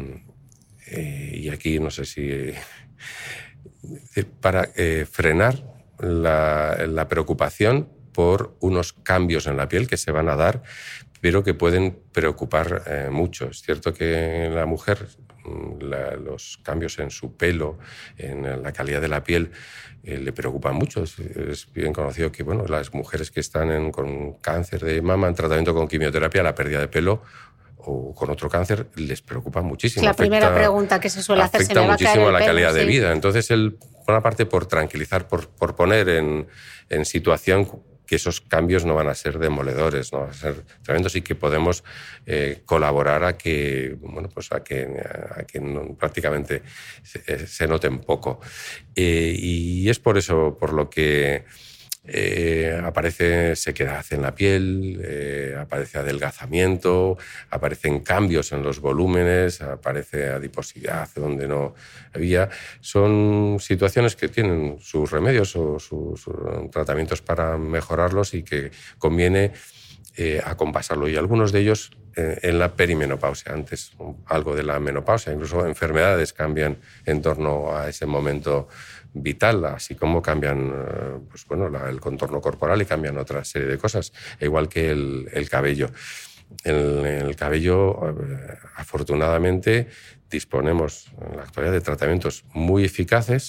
eh, y aquí no sé si, para eh, frenar la, la preocupación por unos cambios en la piel que se van a dar, pero que pueden preocupar eh, mucho. Es cierto que en la mujer la, los cambios en su pelo, en la calidad de la piel, eh, le preocupan mucho. Es, es bien conocido que bueno, las mujeres que están en, con cáncer de mama, en tratamiento con quimioterapia, la pérdida de pelo o con otro cáncer les preocupa muchísimo. Es la afecta, primera pregunta que se suele hacer. Afecta se muchísimo a la pelo, calidad sí. de vida. Entonces, él, por una parte, por tranquilizar, por, por poner en, en situación que esos cambios no van a ser demoledores, no van a ser tremendos, y que podemos eh, colaborar a que, bueno, pues a que, a que no, prácticamente se, se noten poco. Eh, y es por eso por lo que eh, aparece sequedad en la piel, eh, aparece adelgazamiento, aparecen cambios en los volúmenes, aparece adiposidad donde no había. Son situaciones que tienen sus remedios o sus, sus tratamientos para mejorarlos y que conviene eh, acompasarlo. Y algunos de ellos eh, en la perimenopausia, antes algo de la menopausia, incluso enfermedades cambian en torno a ese momento vital, así como cambian pues bueno, la, el contorno corporal y cambian otra serie de cosas, igual que el, el cabello. En el, el cabello, afortunadamente, disponemos en la actualidad de tratamientos muy eficaces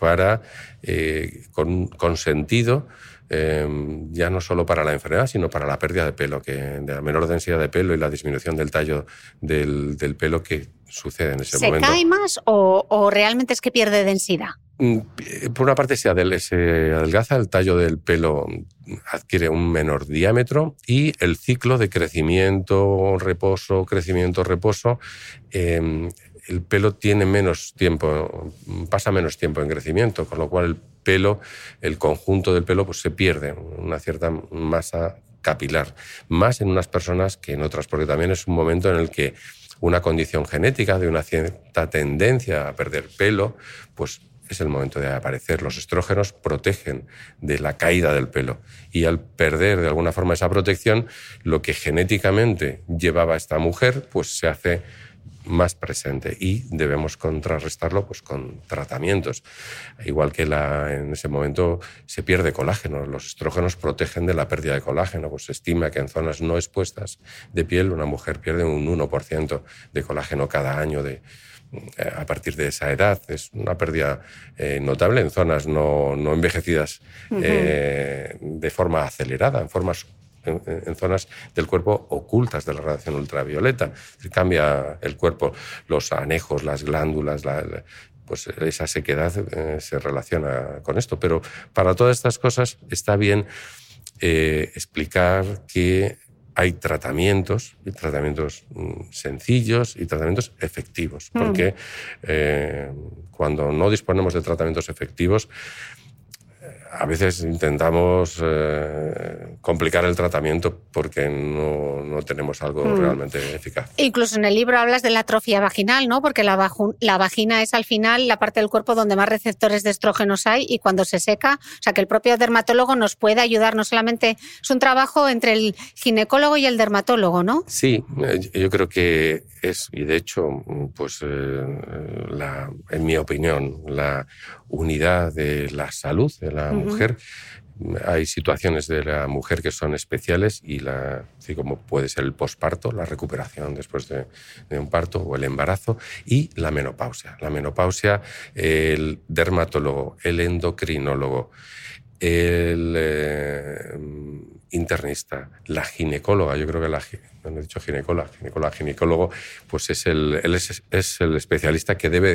para, eh, con, con sentido, eh, ya no solo para la enfermedad, sino para la pérdida de pelo, que de la menor densidad de pelo y la disminución del tallo del, del pelo que sucede en ese ¿Se momento. ¿Se cae más o, o realmente es que pierde densidad? Por una parte se, adel- se adelgaza, el tallo del pelo adquiere un menor diámetro y el ciclo de crecimiento, reposo, crecimiento, reposo, eh, el pelo tiene menos tiempo, pasa menos tiempo en crecimiento, con lo cual el pelo, el conjunto del pelo, pues se pierde una cierta masa capilar, más en unas personas que en otras, porque también es un momento en el que una condición genética de una cierta tendencia a perder pelo, pues es el momento de aparecer. Los estrógenos protegen de la caída del pelo y al perder de alguna forma esa protección, lo que genéticamente llevaba a esta mujer, pues se hace más presente y debemos contrarrestarlo pues con tratamientos. Igual que la, en ese momento se pierde colágeno, los estrógenos protegen de la pérdida de colágeno, pues se estima que en zonas no expuestas de piel una mujer pierde un uno por ciento de colágeno cada año de a partir de esa edad. Es una pérdida eh, notable en zonas no, no envejecidas uh-huh. eh, de forma acelerada, en, formas, en, en zonas del cuerpo ocultas de la radiación ultravioleta. Cambia el cuerpo, los anejos, las glándulas, la, la, pues esa sequedad eh, se relaciona con esto. Pero para todas estas cosas está bien eh, explicar que hay tratamientos, y tratamientos sencillos y tratamientos efectivos, porque eh, cuando no disponemos de tratamientos efectivos, a veces intentamos eh, complicar el tratamiento porque no, no tenemos algo mm. realmente eficaz. Incluso en el libro hablas de la atrofia vaginal, ¿no? Porque la, baju- la vagina es al final la parte del cuerpo donde más receptores de estrógenos hay y cuando se seca, o sea que el propio dermatólogo nos puede ayudar, no solamente es un trabajo entre el ginecólogo y el dermatólogo, ¿no? Sí, yo creo que es, y de hecho, pues eh, la, en mi opinión, la unidad de la salud de la uh-huh. mujer. Hay situaciones de la mujer que son especiales y la, así como puede ser el posparto, la recuperación después de, de un parto o el embarazo y la menopausia. La menopausia, el dermatólogo, el endocrinólogo, el eh, internista, la ginecóloga, yo creo que la no he dicho ginecóloga, ginecóloga, ginecólogo, pues es el, él es, es el especialista que debe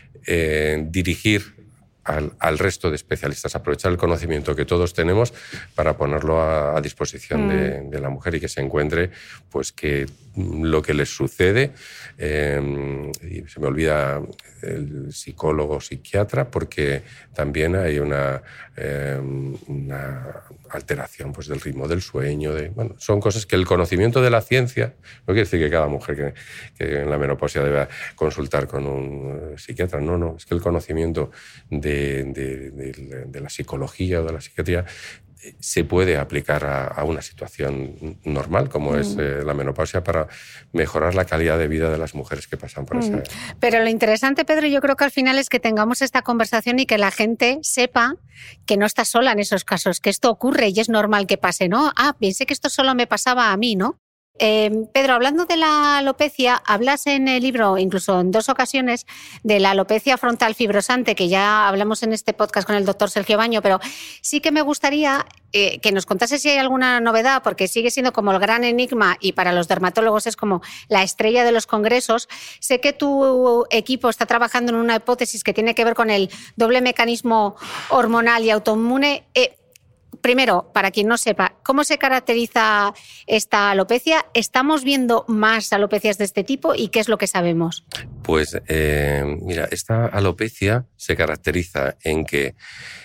eh, dirigir Al, al resto de especialistas, aprovechar el conocimiento que todos tenemos para ponerlo a, a disposición mm. de, de la mujer y que se encuentre pues que lo que les sucede, eh, y se me olvida el psicólogo, psiquiatra, porque también hay una, eh, una alteración pues, del ritmo del sueño. De, bueno, son cosas que el conocimiento de la ciencia, no quiere decir que cada mujer que, que en la menopausia deba consultar con un psiquiatra, no, no, es que el conocimiento de, de, de, de la psicología o de la psiquiatría se puede aplicar a, a una situación normal como mm. es eh, la menopausia para mejorar la calidad de vida de las mujeres que pasan por mm. esa... Pero lo interesante, Pedro, yo creo que al final es que tengamos esta conversación y que la gente sepa que no está sola en esos casos, que esto ocurre y es normal que pase, ¿no? Ah, pensé que esto solo me pasaba a mí, ¿no? Eh, Pedro, hablando de la alopecia, hablas en el libro, incluso en dos ocasiones, de la alopecia frontal fibrosante, que ya hablamos en este podcast con el doctor Sergio Baño, pero sí que me gustaría eh, que nos contase si hay alguna novedad, porque sigue siendo como el gran enigma y para los dermatólogos es como la estrella de los congresos. Sé que tu equipo está trabajando en una hipótesis que tiene que ver con el doble mecanismo hormonal y autoinmune. Eh, Primero, para quien no sepa, ¿cómo se caracteriza esta alopecia? ¿Estamos viendo más alopecias de este tipo y qué es lo que sabemos? Pues eh, mira, esta alopecia se caracteriza en que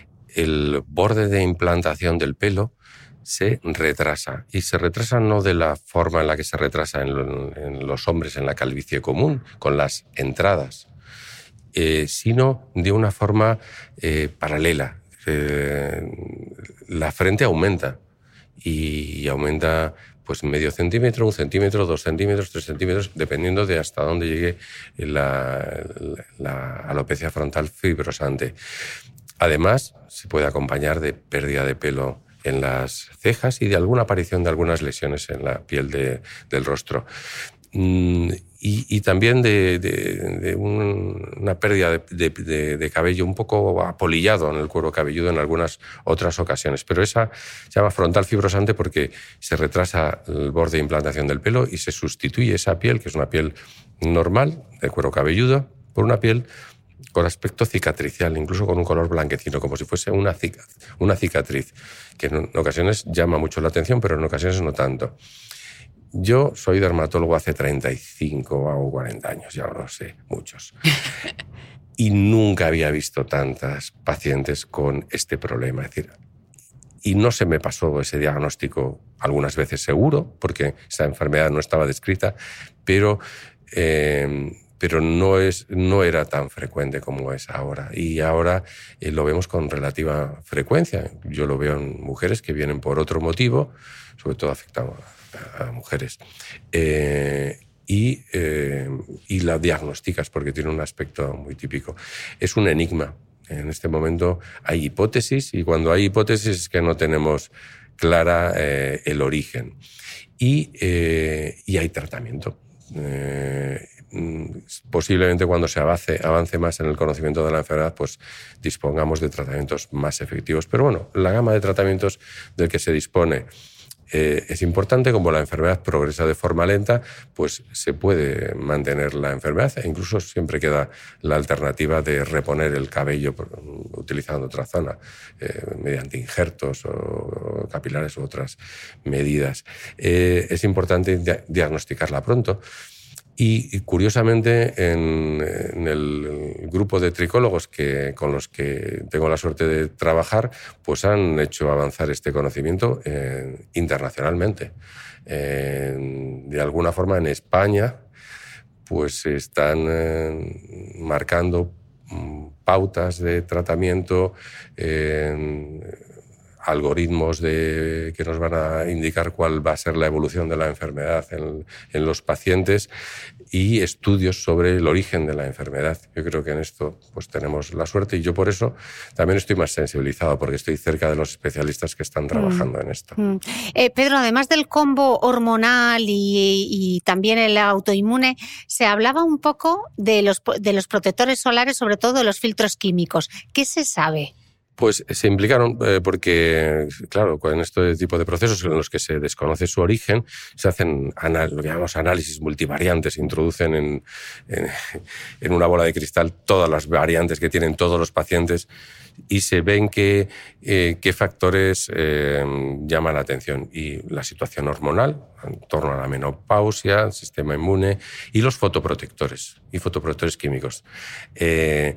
el borde de implantación del pelo se retrasa. Y se retrasa no de la forma en la que se retrasa en, lo, en los hombres en la calvicie común, con las entradas, eh, sino de una forma eh, paralela. Eh, la frente aumenta y aumenta pues medio centímetro, un centímetro, dos centímetros, tres centímetros, dependiendo de hasta dónde llegue la, la, la alopecia frontal fibrosante. Además, se puede acompañar de pérdida de pelo en las cejas y de alguna aparición de algunas lesiones en la piel de, del rostro. y, y también de, de, de un, una pérdida de, de, de, de cabello un poco apolillado en el cuero cabelludo en algunas otras ocasiones. Pero esa se llama frontal fibrosante porque se retrasa el borde de implantación del pelo y se sustituye esa piel, que es una piel normal, de cuero cabelludo, por una piel con aspecto cicatricial, incluso con un color blanquecino, como si fuese una, cic- una cicatriz, que en ocasiones llama mucho la atención, pero en ocasiones no tanto. Yo soy dermatólogo hace treinta y cinco o cuarenta años, ya no lo sé, muchos. Y nunca había visto tantas pacientes con este problema. Es decir, y no se me pasó ese diagnóstico algunas veces seguro, porque esa enfermedad no estaba descrita, pero... Eh, pero no, es, no era tan frecuente como es ahora. Y ahora eh, lo vemos con relativa frecuencia. Yo lo veo en mujeres que vienen por otro motivo, sobre todo afectando a, a mujeres. Eh, y, eh, y la diagnosticas porque tiene un aspecto muy típico. Es un enigma. En este momento hay hipótesis y cuando hay hipótesis es que no tenemos clara eh, el origen. Y, eh, y hay tratamiento. Eh, posiblemente cuando se avance, avance más en el conocimiento de la enfermedad, pues dispongamos de tratamientos más efectivos. Pero bueno, la gama de tratamientos del que se dispone eh, es importante. Como la enfermedad progresa de forma lenta, pues se puede mantener la enfermedad e incluso siempre queda la alternativa de reponer el cabello utilizando otra zona, eh, mediante injertos o capilares u otras medidas. Eh, es importante dia- diagnosticarla pronto. Y, y curiosamente, en, en el grupo de tricólogos que, con los que tengo la suerte de trabajar, pues han hecho avanzar este conocimiento eh, internacionalmente. Eh, de alguna forma, en España, pues están eh, marcando mm, pautas de tratamiento, eh, algoritmos de, que nos van a indicar cuál va a ser la evolución de la enfermedad en, en los pacientes y estudios sobre el origen de la enfermedad. Yo creo que en esto pues tenemos la suerte y yo por eso también estoy más sensibilizado porque estoy cerca de los especialistas que están trabajando mm. en esto. Mm. Eh, Pedro, además del combo hormonal y, y también el autoinmune, se hablaba un poco de los, de los protectores solares, sobre todo de los filtros químicos. ¿Qué se sabe? Pues se implicaron eh, porque, claro, con este tipo de procesos en los que se desconoce su origen, se hacen anal- lo que llamamos análisis multivariantes, se introducen en, en, en una bola de cristal todas las variantes que tienen todos los pacientes y se ven que, eh, qué factores eh, llaman la atención. Y la situación hormonal, en torno a la menopausia, el sistema inmune y los fotoprotectores, y fotoprotectores químicos. Eh,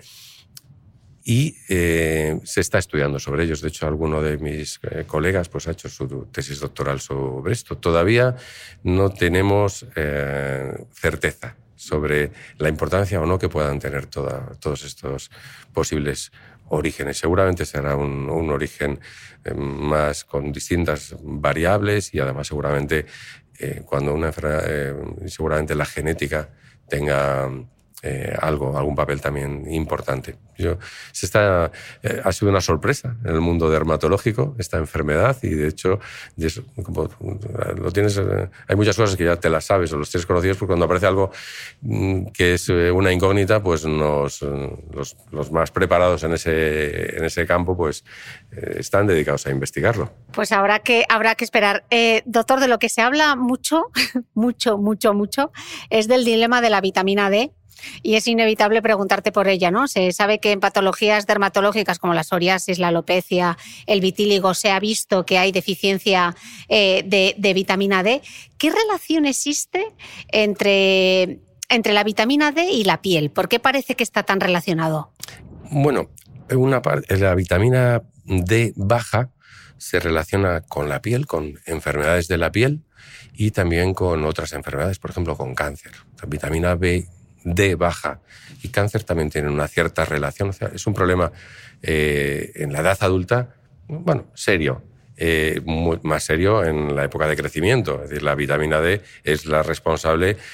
Y eh, se está estudiando sobre ellos. De hecho, alguno de mis eh, colegas pues, ha hecho su tesis doctoral sobre esto. Todavía no tenemos eh, certeza sobre la importancia o no que puedan tener toda, todos estos posibles orígenes. Seguramente será un, un origen eh, más con distintas variables y además seguramente eh, cuando una enfermedad, eh, seguramente la genética tenga Eh, algo, algún papel también importante. Yo, se está, eh, ha sido una sorpresa en el mundo dermatológico esta enfermedad y de hecho de eso, como, lo tienes, eh, hay muchas cosas que ya te las sabes o los tienes conocidos porque cuando aparece algo mm, que es eh, una incógnita, pues nos, los, los más preparados en ese, en ese campo pues eh, están dedicados a investigarlo. Pues habrá que, habrá que esperar. Eh, doctor, de lo que se habla mucho, mucho, mucho, mucho, es del dilema de la vitamina D. Y es inevitable preguntarte por ella, ¿no? Se sabe que en patologías dermatológicas como la psoriasis, la alopecia, el vitíligo, se ha visto que hay deficiencia eh, de, de vitamina D. ¿Qué relación existe entre, entre la vitamina D y la piel? ¿Por qué parece que está tan relacionado? Bueno, una parte, la vitamina D baja se relaciona con la piel, con enfermedades de la piel y también con otras enfermedades, por ejemplo, con cáncer. La vitamina B D baja y cáncer también tienen una cierta relación. O sea, es un problema eh, en la edad adulta, bueno, serio, eh, muy, más serio en la época de crecimiento. Es decir, la vitamina D es la responsable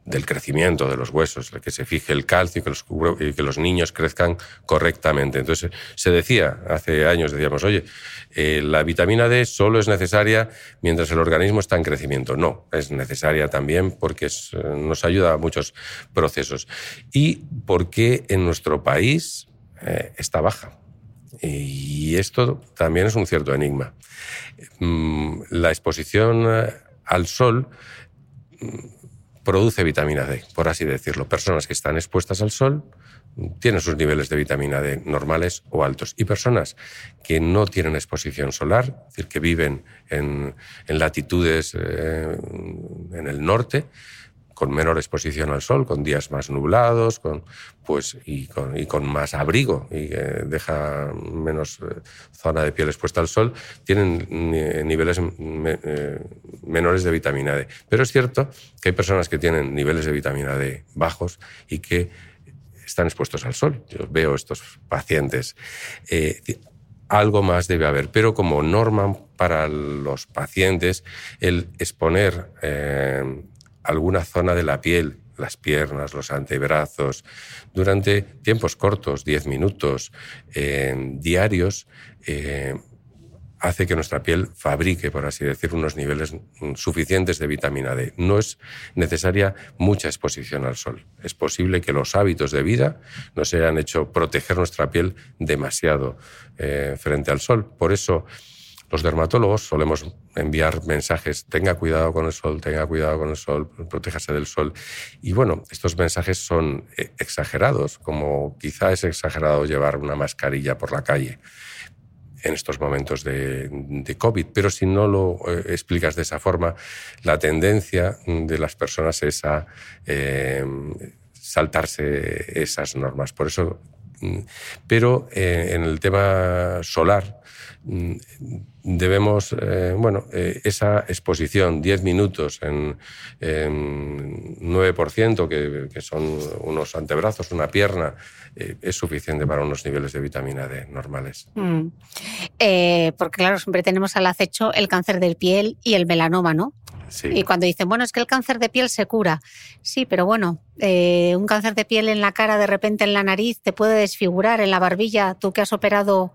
del crecimiento de los huesos, que se fije el calcio y que, los, y que los niños crezcan correctamente. Entonces, se decía, hace años decíamos, oye, eh, la vitamina D solo es necesaria mientras el organismo está en crecimiento. No, es necesaria también porque es, nos ayuda a muchos procesos. Y porque en nuestro país eh, está baja. Y esto también es un cierto enigma. La exposición al sol produce vitamina D, por así decirlo. Personas que están expuestas al sol tienen sus niveles de vitamina D normales o altos. Y personas que no tienen exposición solar, es decir, que viven en, en latitudes eh, en el norte, con menor exposición al sol, con días más nublados, con, pues, y, con, y con más abrigo, y eh, deja menos eh, zona de piel expuesta al sol, tienen eh, niveles me, eh, menores de vitamina D. Pero es cierto que hay personas que tienen niveles de vitamina D bajos y que están expuestos al sol. Yo veo estos pacientes. Eh, algo más debe haber, pero como norma para los pacientes, el exponer eh, alguna zona de la piel, las piernas, los antebrazos, durante tiempos cortos, diez minutos, eh, diarios, eh, hace que nuestra piel fabrique, por así decir, unos niveles suficientes de vitamina D. No es necesaria mucha exposición al sol. Es posible que los hábitos de vida nos hayan hecho proteger nuestra piel demasiado eh, frente al sol. Por eso, los dermatólogos solemos enviar mensajes, tenga cuidado con el sol, tenga cuidado con el sol, protéjase del sol. Y bueno, estos mensajes son exagerados, como quizá es exagerado llevar una mascarilla por la calle en estos momentos de, de COVID. Pero si no lo eh, explicas de esa forma, la tendencia de las personas es a eh, saltarse esas normas. Por eso, pero eh, en el tema solar, debemos, eh, bueno, eh, esa exposición, diez minutos en, en nueve por ciento, que, que son unos antebrazos, una pierna, eh, es suficiente para unos niveles de vitamina D normales. Mm. Eh, porque claro, siempre tenemos al acecho el cáncer de piel y el melanoma, ¿no? Sí. Y cuando dicen, bueno, es que el cáncer de piel se cura. Sí, pero bueno, eh, un cáncer de piel en la cara, de repente en la nariz, te puede desfigurar, en la barbilla, tú que has operado.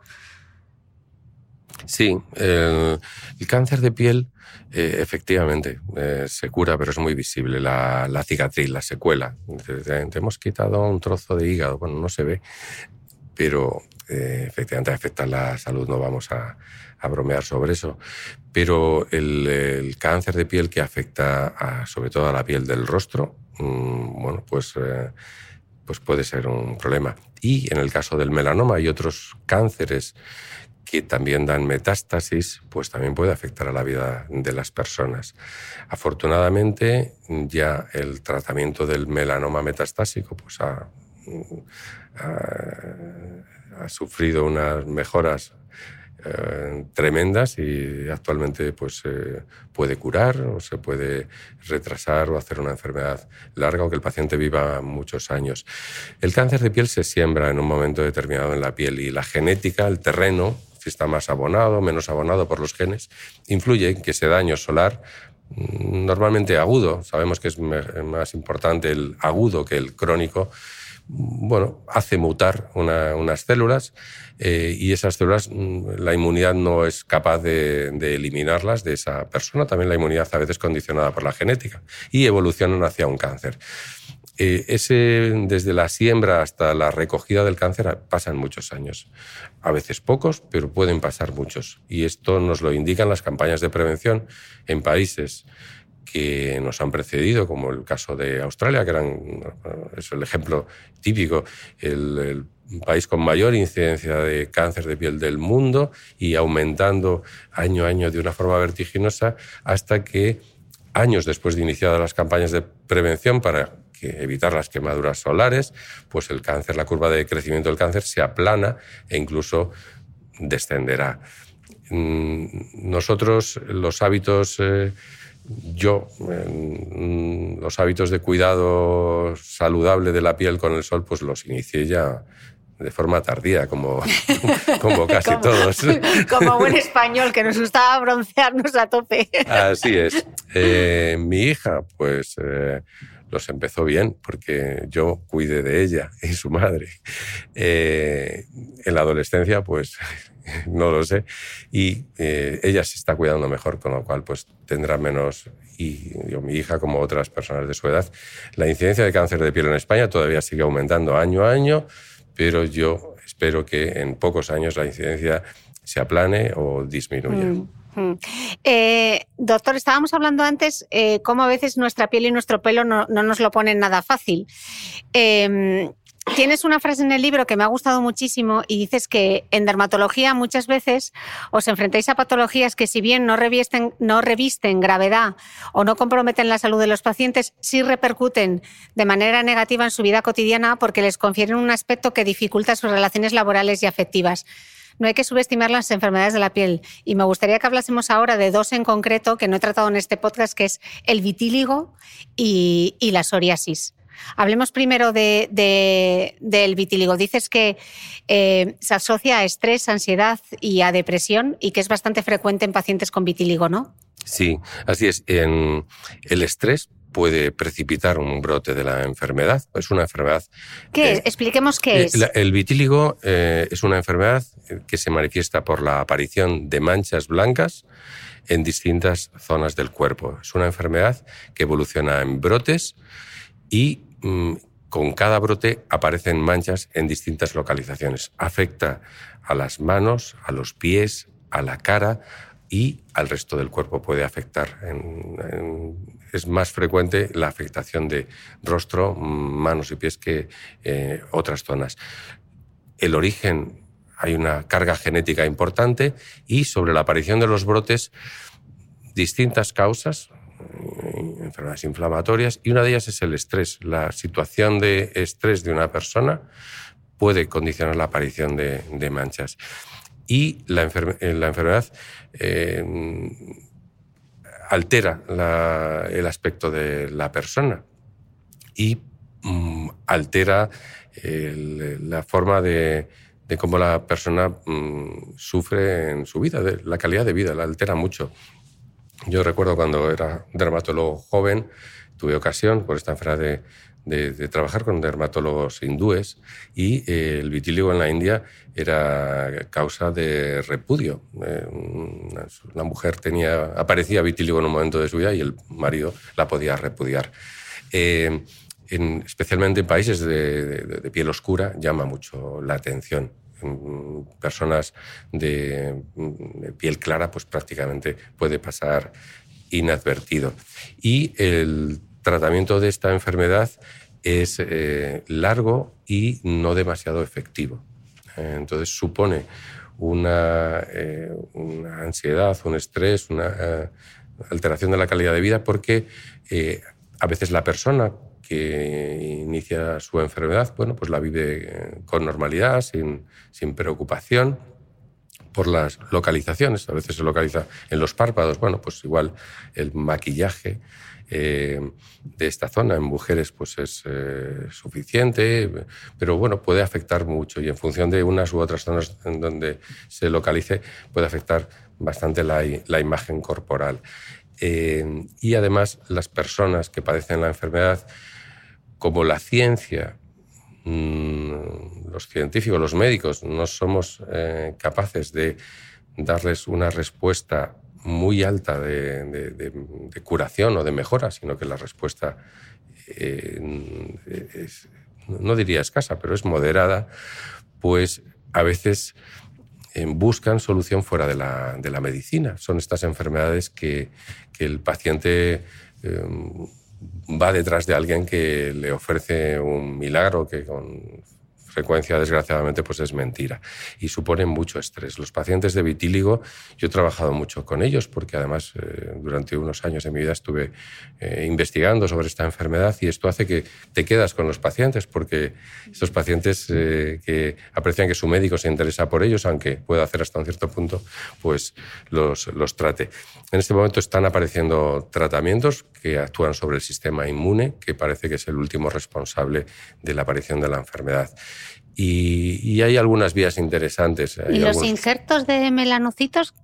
Sí, el, el cáncer de piel eh, efectivamente eh, se cura, pero es muy visible la, la cicatriz, la secuela. Te, te hemos quitado un trozo de hígado, bueno, no se ve, pero eh, efectivamente afecta la salud, no vamos a, a bromear sobre eso. Pero el, el cáncer de piel que afecta a, sobre todo a la piel del rostro, mmm, bueno, pues, eh, pues puede ser un problema. Y en el caso del melanoma y otros cánceres que también dan metástasis, pues también puede afectar a la vida de las personas. Afortunadamente, ya el tratamiento del melanoma metastásico pues ha, ha, ha sufrido unas mejoras eh, tremendas y actualmente pues, eh, puede curar o se puede retrasar o hacer una enfermedad larga o que el paciente viva muchos años. El cáncer de piel se siembra en un momento determinado en la piel y la genética, el terreno, si está más abonado, menos abonado por los genes, influye en que ese daño solar, normalmente agudo, sabemos que es más importante el agudo que el crónico, bueno, hace mutar una, unas células eh, y esas células, la inmunidad no es capaz de, de eliminarlas de esa persona, también la inmunidad a veces condicionada por la genética, y evolucionan hacia un cáncer. Eh, ese, desde la siembra hasta la recogida del cáncer pasan muchos años. A veces pocos, pero pueden pasar muchos. Y esto nos lo indican las campañas de prevención en países que nos han precedido, como el caso de Australia, que eran, es el ejemplo típico, el, el país con mayor incidencia de cáncer de piel del mundo y aumentando año a año de una forma vertiginosa hasta que, años después de iniciadas las campañas de prevención para que evitar las quemaduras solares, pues el cáncer, la curva de crecimiento del cáncer se aplana e incluso descenderá. Nosotros, los hábitos, eh, yo, eh, los hábitos de cuidado saludable de la piel con el sol, pues los inicié ya de forma tardía, como, como casi como, todos. Como buen español, que nos gustaba broncearnos a tope. Así es. Eh, mi hija, pues... Eh, los empezó bien, porque yo cuidé de ella y su madre. Eh, en la adolescencia, pues no lo sé. Y eh, ella se está cuidando mejor, con lo cual pues tendrá menos, y yo, mi hija, como otras personas de su edad. La incidencia de cáncer de piel en España todavía sigue aumentando año a año, pero yo espero que en pocos años la incidencia se aplane o disminuya. Mm. Eh, doctor, estábamos hablando antes eh, cómo a veces nuestra piel y nuestro pelo no, no nos lo ponen nada fácil. Eh, tienes una frase en el libro que me ha gustado muchísimo y dices que en dermatología muchas veces os enfrentáis a patologías que, si bien no revisten, no revisten gravedad o no comprometen la salud de los pacientes, sí repercuten de manera negativa en su vida cotidiana porque les confieren un aspecto que dificulta sus relaciones laborales y afectivas. No hay que subestimar las enfermedades de la piel. Y me gustaría que hablásemos ahora de dos en concreto que no he tratado en este podcast, que es el vitíligo y, y la psoriasis. Hablemos primero de, de, del vitíligo. Dices que eh, se asocia a estrés, ansiedad y a depresión y que es bastante frecuente en pacientes con vitíligo, ¿no? Sí, así es. En el estrés puede precipitar un brote de la enfermedad. Es una enfermedad... ¿Qué eh, es? Expliquemos qué eh, es. La, el vitíligo eh, es una enfermedad que se manifiesta por la aparición de manchas blancas en distintas zonas del cuerpo. Es una enfermedad que evoluciona en brotes y mmm, con cada brote aparecen manchas en distintas localizaciones. Afecta a las manos, a los pies, a la cara y al resto del cuerpo puede afectar. En, en, es más frecuente la afectación de rostro, manos y pies que eh, otras zonas. El origen, hay una carga genética importante y sobre la aparición de los brotes, distintas causas, eh, enfermedades inflamatorias, y una de ellas es el estrés. La situación de estrés de una persona puede condicionar la aparición de, de manchas. Y la, enfer- la enfermedad eh, altera la, el aspecto de la persona y mm, altera el, la forma de, de cómo la persona mm, sufre en su vida, de, la calidad de vida, la altera mucho. Yo recuerdo cuando era dermatólogo joven, tuve ocasión por esta enfermedad de De, de trabajar con dermatólogos hindúes y eh, el vitíligo en la India era causa de repudio. Eh, una, una mujer tenía, aparecía vitíligo en un momento de su vida y el marido la podía repudiar. Eh, en, especialmente en países de, de, de piel oscura llama mucho la atención. En personas de, de piel clara pues prácticamente puede pasar inadvertido. Y el tratamiento de esta enfermedad es eh, largo y no demasiado efectivo. Eh, entonces supone una, eh, una ansiedad, un estrés, una eh, alteración de la calidad de vida porque eh, a veces la persona que inicia su enfermedad, bueno, pues la vive con normalidad, sin, sin preocupación por las localizaciones. A veces se localiza en los párpados, bueno, pues igual el maquillaje Eh, de esta zona en mujeres pues es eh, suficiente, pero bueno, puede afectar mucho y en función de unas u otras zonas en donde se localice puede afectar bastante la, la imagen corporal. Eh, y además las personas que padecen la enfermedad, como la ciencia, mmm, los científicos, los médicos, no somos eh, capaces de darles una respuesta muy alta de, de, de, de curación o de mejora, sino que la respuesta eh, es, no diría escasa, pero es moderada, pues a veces eh, buscan solución fuera de la, de la medicina. Son estas enfermedades que, que el paciente eh, va detrás de alguien que le ofrece un milagro que con frecuencia, desgraciadamente, pues es mentira y suponen mucho estrés. Los pacientes de vitíligo, yo he trabajado mucho con ellos porque además eh, durante unos años de mi vida estuve eh, investigando sobre esta enfermedad y esto hace que te quedas con los pacientes porque estos pacientes eh, que aprecian que su médico se interesa por ellos, aunque pueda hacer hasta un cierto punto, pues los, los trate. En este momento están apareciendo tratamientos que actúan sobre el sistema inmune, que parece que es el último responsable de la aparición de la enfermedad. Y, y hay algunas vías interesantes. Hay ¿Y los algunos... injertos de melanocitos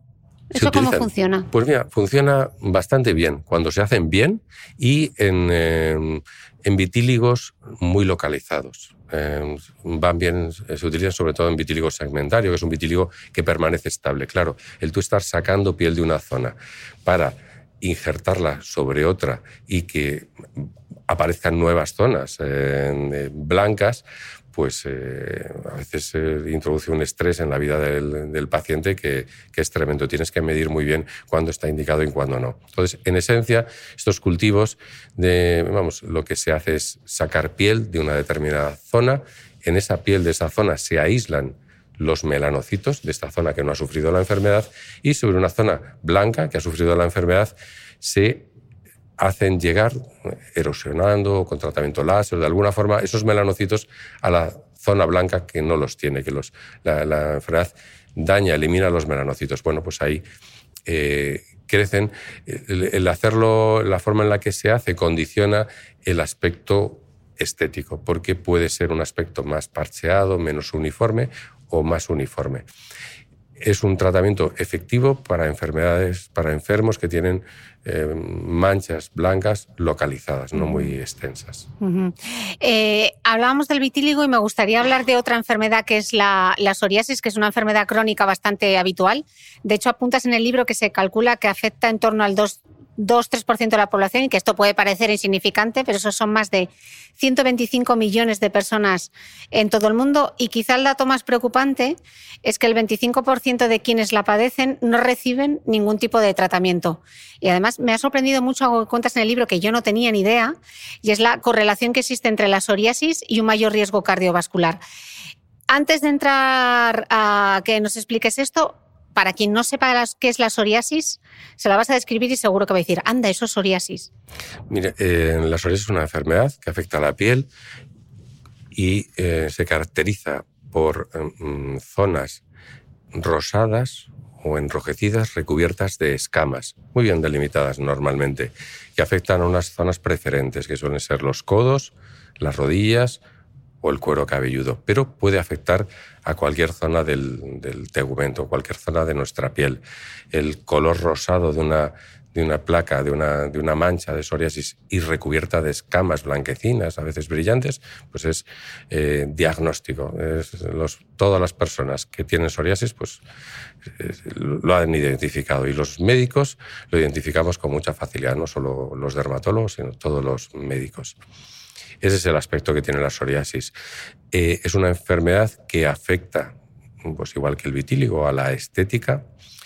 ¿Eso cómo funciona? Pues mira, funciona bastante bien cuando se hacen bien y en, eh, en vitíligos muy localizados. Eh, van bien, se utilizan sobre todo en vitíligo segmentario, que es un vitíligo que permanece estable. Claro, el tú estar sacando piel de una zona para injertarla sobre otra y que aparezcan nuevas zonas eh, blancas, pues eh, a veces eh, introduce un estrés en la vida del, del paciente que, que es tremendo. Tienes que medir muy bien cuándo está indicado y cuándo no. Entonces, en esencia, estos cultivos, de, vamos, lo que se hace es sacar piel de una determinada zona. En esa piel de esa zona se aíslan los melanocitos de esta zona que no ha sufrido la enfermedad y sobre una zona blanca que ha sufrido la enfermedad se hacen llegar, erosionando, con tratamiento láser, de alguna forma, esos melanocitos a la zona blanca que no los tiene, que los, la, la enfermedad daña, elimina los melanocitos. Bueno, pues ahí eh, crecen. El, el hacerlo, la forma en la que se hace, condiciona el aspecto estético, porque puede ser un aspecto más parcheado, menos uniforme o más uniforme. Es un tratamiento efectivo para enfermedades, para enfermos que tienen eh, manchas blancas localizadas, no muy extensas. Uh-huh. Eh, hablábamos del vitíligo y me gustaría hablar de otra enfermedad que es la, la psoriasis, que es una enfermedad crónica bastante habitual. De hecho, apuntas en el libro que se calcula que afecta en torno al dos a tres por ciento de la población y que esto puede parecer insignificante, pero esos son más de ciento veinticinco millones de personas en todo el mundo y quizá el dato más preocupante es que el veinticinco por ciento de quienes la padecen no reciben ningún tipo de tratamiento. Y además me ha sorprendido mucho algo que cuentas en el libro que yo no tenía ni idea y es la correlación que existe entre la psoriasis y un mayor riesgo cardiovascular. Antes de entrar a que nos expliques esto, para quien no sepa qué es la psoriasis, se la vas a describir y seguro que va a decir, anda, eso es psoriasis. Mire, eh, la psoriasis es una enfermedad que afecta a la piel y eh, se caracteriza por eh, zonas rosadas o enrojecidas recubiertas de escamas, muy bien delimitadas normalmente, que afectan a unas zonas preferentes, que suelen ser los codos, las rodillas o el cuero cabelludo, pero puede afectar a cualquier zona del, del tegumento, cualquier zona de nuestra piel. El color rosado de una, de una placa, de una, de una mancha de psoriasis y recubierta de escamas blanquecinas, a veces brillantes, pues es eh, diagnóstico. Es los, todas las personas que tienen psoriasis pues, eh, lo han identificado y los médicos lo identificamos con mucha facilidad, no solo los dermatólogos, sino todos los médicos. Ese es el aspecto que tiene la psoriasis. Eh, es una enfermedad que afecta, pues igual que el vitíligo, a la estética.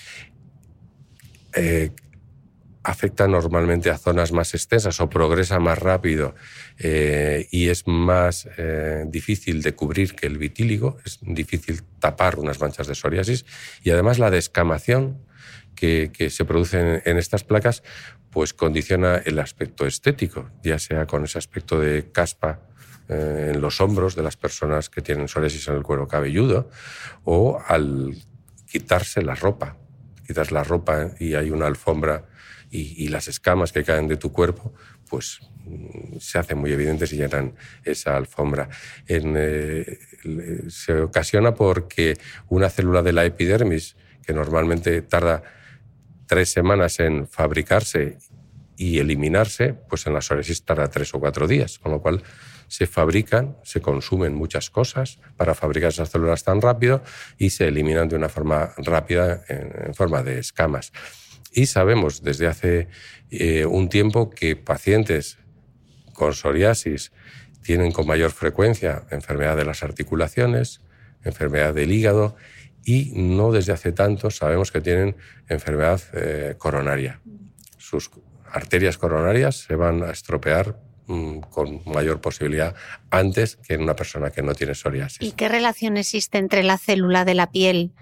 Eh, afecta normalmente a zonas más extensas o progresa más rápido eh, y es más eh, difícil de cubrir que el vitíligo. Es difícil tapar unas manchas de psoriasis y además la descamación que, que se produce en, en estas placas pues condiciona el aspecto estético, ya sea con ese aspecto de caspa eh, en los hombros de las personas que tienen psoriasis en el cuero cabelludo o al quitarse la ropa. Quitas la ropa y hay una alfombra y, y las escamas que caen de tu cuerpo, pues se hacen muy evidentes y llenan esa alfombra. En, eh, se ocasiona porque una célula de la epidermis, que normalmente tarda tres semanas en fabricarse y eliminarse, pues en la psoriasis tarda tres o cuatro días, con lo cual se fabrican, se consumen muchas cosas para fabricar esas células tan rápido y se eliminan de una forma rápida en, en forma de escamas. Y sabemos desde hace eh, un tiempo que pacientes con psoriasis tienen con mayor frecuencia enfermedad de las articulaciones, enfermedad del hígado y no desde hace tanto sabemos que tienen enfermedad eh, coronaria. Sus arterias coronarias se van a estropear mmm, con mayor posibilidad antes que en una persona que no tiene psoriasis. ¿Y qué relación existe entre la célula de la piel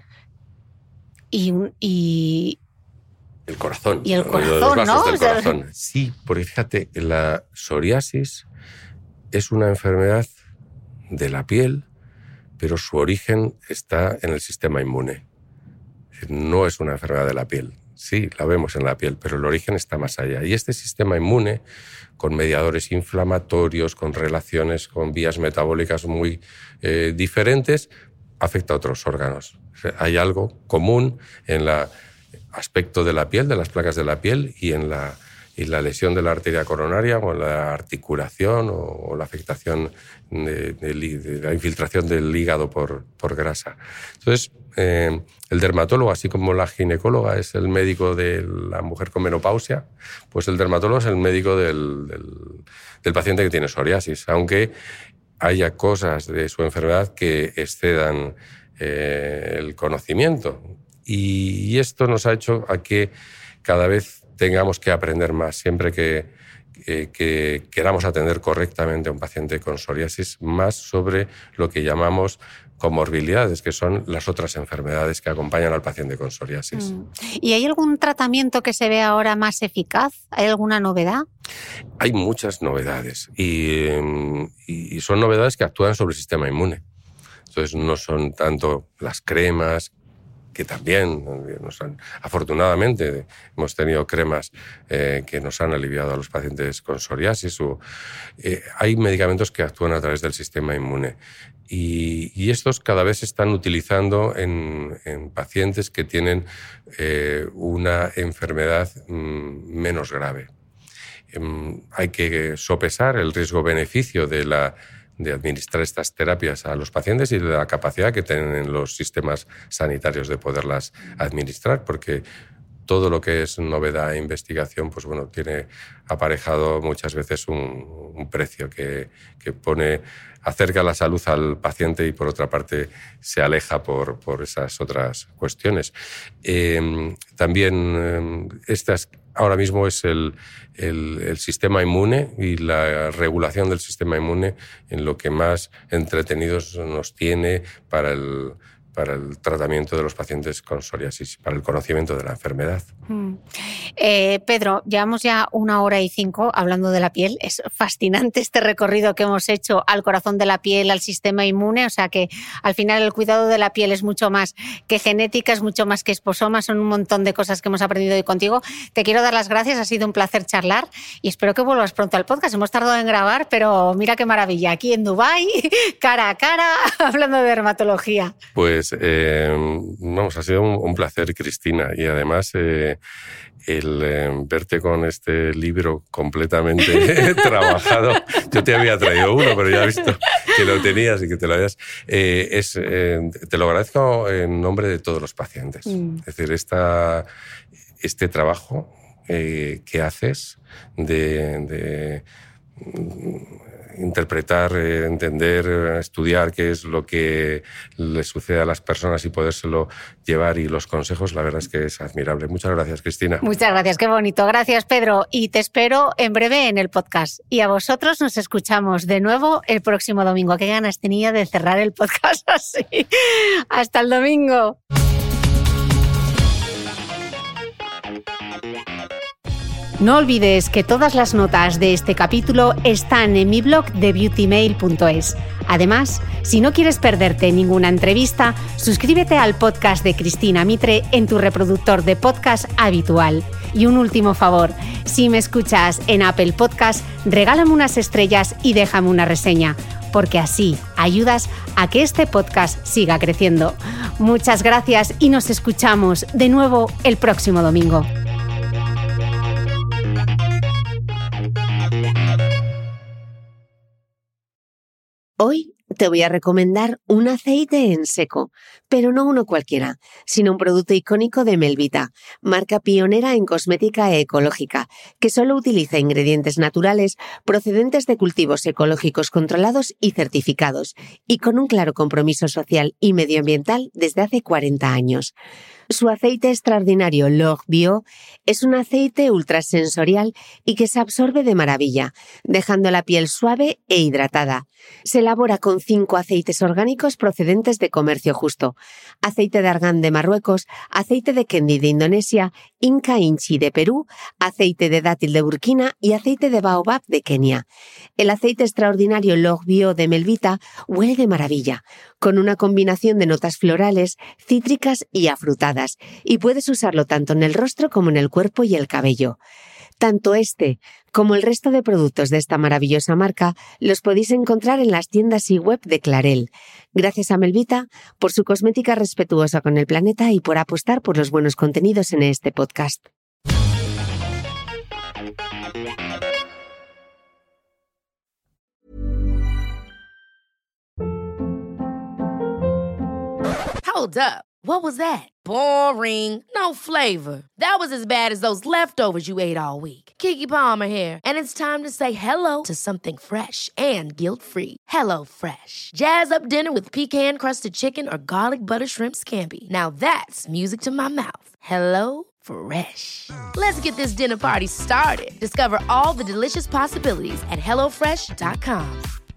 y... y... el corazón? Y el corazón, los vasos ¿no? del O sea... corazón. Sí, porque fíjate, la psoriasis es una enfermedad de la piel, pero su origen está en el sistema inmune. No es una enfermedad de la piel. Sí, la vemos en la piel, pero el origen está más allá. Y este sistema inmune, con mediadores inflamatorios, con relaciones, con vías metabólicas muy eh, diferentes, afecta a otros órganos. Hay algo común en la aspecto de la piel, de las placas de la piel y en la, y la lesión de la arteria coronaria o en la articulación o, o la afectación de, de, de la infiltración del hígado por, por grasa. Entonces, eh, el dermatólogo, así como la ginecóloga es el médico de la mujer con menopausia, pues el dermatólogo es el médico del, del, del paciente que tiene psoriasis, aunque haya cosas de su enfermedad que excedan eh, el conocimiento. Y, y esto nos ha hecho a que cada vez tengamos que aprender más. Siempre que, que, que queramos atender correctamente a un paciente con psoriasis, más sobre lo que llamamos comorbilidades, que son las otras enfermedades que acompañan al paciente con psoriasis. Mm. ¿Y hay algún tratamiento que se ve ahora más eficaz? ¿Hay alguna novedad? Hay muchas novedades y, y son novedades que actúan sobre el sistema inmune. Entonces no son tanto las cremas, que también nos han, afortunadamente hemos tenido cremas eh, que nos han aliviado a los pacientes con psoriasis. O, eh, hay medicamentos que actúan a través del sistema inmune y, y estos cada vez se están utilizando en, en pacientes que tienen eh, una enfermedad mm, menos grave. Eh, hay que sopesar el riesgo-beneficio de la de administrar estas terapias a los pacientes y de la capacidad que tienen los sistemas sanitarios de poderlas administrar, porque todo lo que es novedad e investigación, pues bueno, tiene aparejado muchas veces un, un precio que, que pone, acerca la salud al paciente y por otra parte se aleja por, por esas otras cuestiones. Eh, también eh, estas ahora mismo es el, el, el sistema inmune y la regulación del sistema inmune en lo que más entretenidos nos tiene para el, para el tratamiento de los pacientes con psoriasis, para el conocimiento de la enfermedad. Mm. Eh, Pedro, llevamos ya una hora y cinco hablando de la piel. Es fascinante este recorrido que hemos hecho al corazón de la piel, al sistema inmune. O sea que al final el cuidado de la piel es mucho más que genética, es mucho más que esposoma. Son un montón de cosas que hemos aprendido hoy contigo. Te quiero dar las gracias, ha sido un placer charlar y espero que vuelvas pronto al podcast. Hemos tardado en grabar, pero mira qué maravilla. Aquí en Dubái, cara a cara, hablando de dermatología. Pues eh, vamos, ha sido un, un placer, Cristina, y además eh, el eh, verte con este libro completamente trabajado. Yo te había traído uno, pero ya he visto que lo tenías y que te lo habías... Eh, es, eh, te lo agradezco en nombre de todos los pacientes. Mm. Es decir, esta, este trabajo eh, que haces de... de interpretar, eh, entender, estudiar qué es lo que le sucede a las personas y podérselo llevar, y los consejos, la verdad es que es admirable. Muchas gracias, Cristina. Muchas gracias, qué bonito. Gracias, Pedro. Y te espero en breve en el podcast. Y a vosotros nos escuchamos de nuevo el próximo domingo. Qué ganas tenía de cerrar el podcast así. Hasta el domingo. No olvides que todas las notas de este capítulo están en mi blog de beauty mail punto es. Además, si no quieres perderte ninguna entrevista, suscríbete al podcast de Cristina Mitre en tu reproductor de podcast habitual. Y un último favor, si me escuchas en Apple Podcast, regálame unas estrellas y déjame una reseña, porque así ayudas a que este podcast siga creciendo. Muchas gracias y nos escuchamos de nuevo el próximo domingo. Hoy te voy a recomendar un aceite en seco, pero no uno cualquiera, sino un producto icónico de Melvita, marca pionera en cosmética ecológica, que solo utiliza ingredientes naturales procedentes de cultivos ecológicos controlados y certificados, y con un claro compromiso social y medioambiental desde hace cuarenta años. Su aceite extraordinario Log Bio es un aceite ultrasensorial y que se absorbe de maravilla, dejando la piel suave e hidratada. Se elabora con cinco aceites orgánicos procedentes de comercio justo: aceite de argán de Marruecos, aceite de kendi de Indonesia, Inca Inchi de Perú, aceite de dátil de Burkina y aceite de baobab de Kenia. El aceite extraordinario Log Bio de Melvita huele de maravilla, con una combinación de notas florales, cítricas y afrutadas, y puedes usarlo tanto en el rostro como en el cuerpo y el cabello. Tanto este como el resto de productos de esta maravillosa marca los podéis encontrar en las tiendas y web de Clarel. Gracias a Melvita por su cosmética respetuosa con el planeta y por apostar por los buenos contenidos en este podcast. Hold up. What was that? Boring. No flavor. That was as bad as those leftovers you ate all week. Keke Palmer here, and it's time to say hello to something fresh and guilt-free. Hello Fresh. Jazz up dinner with pecan-crusted chicken or garlic butter shrimp scampi. Now that's music to my mouth. Hello Fresh. Let's get this dinner party started. Discover all the delicious possibilities at hello fresh dot com.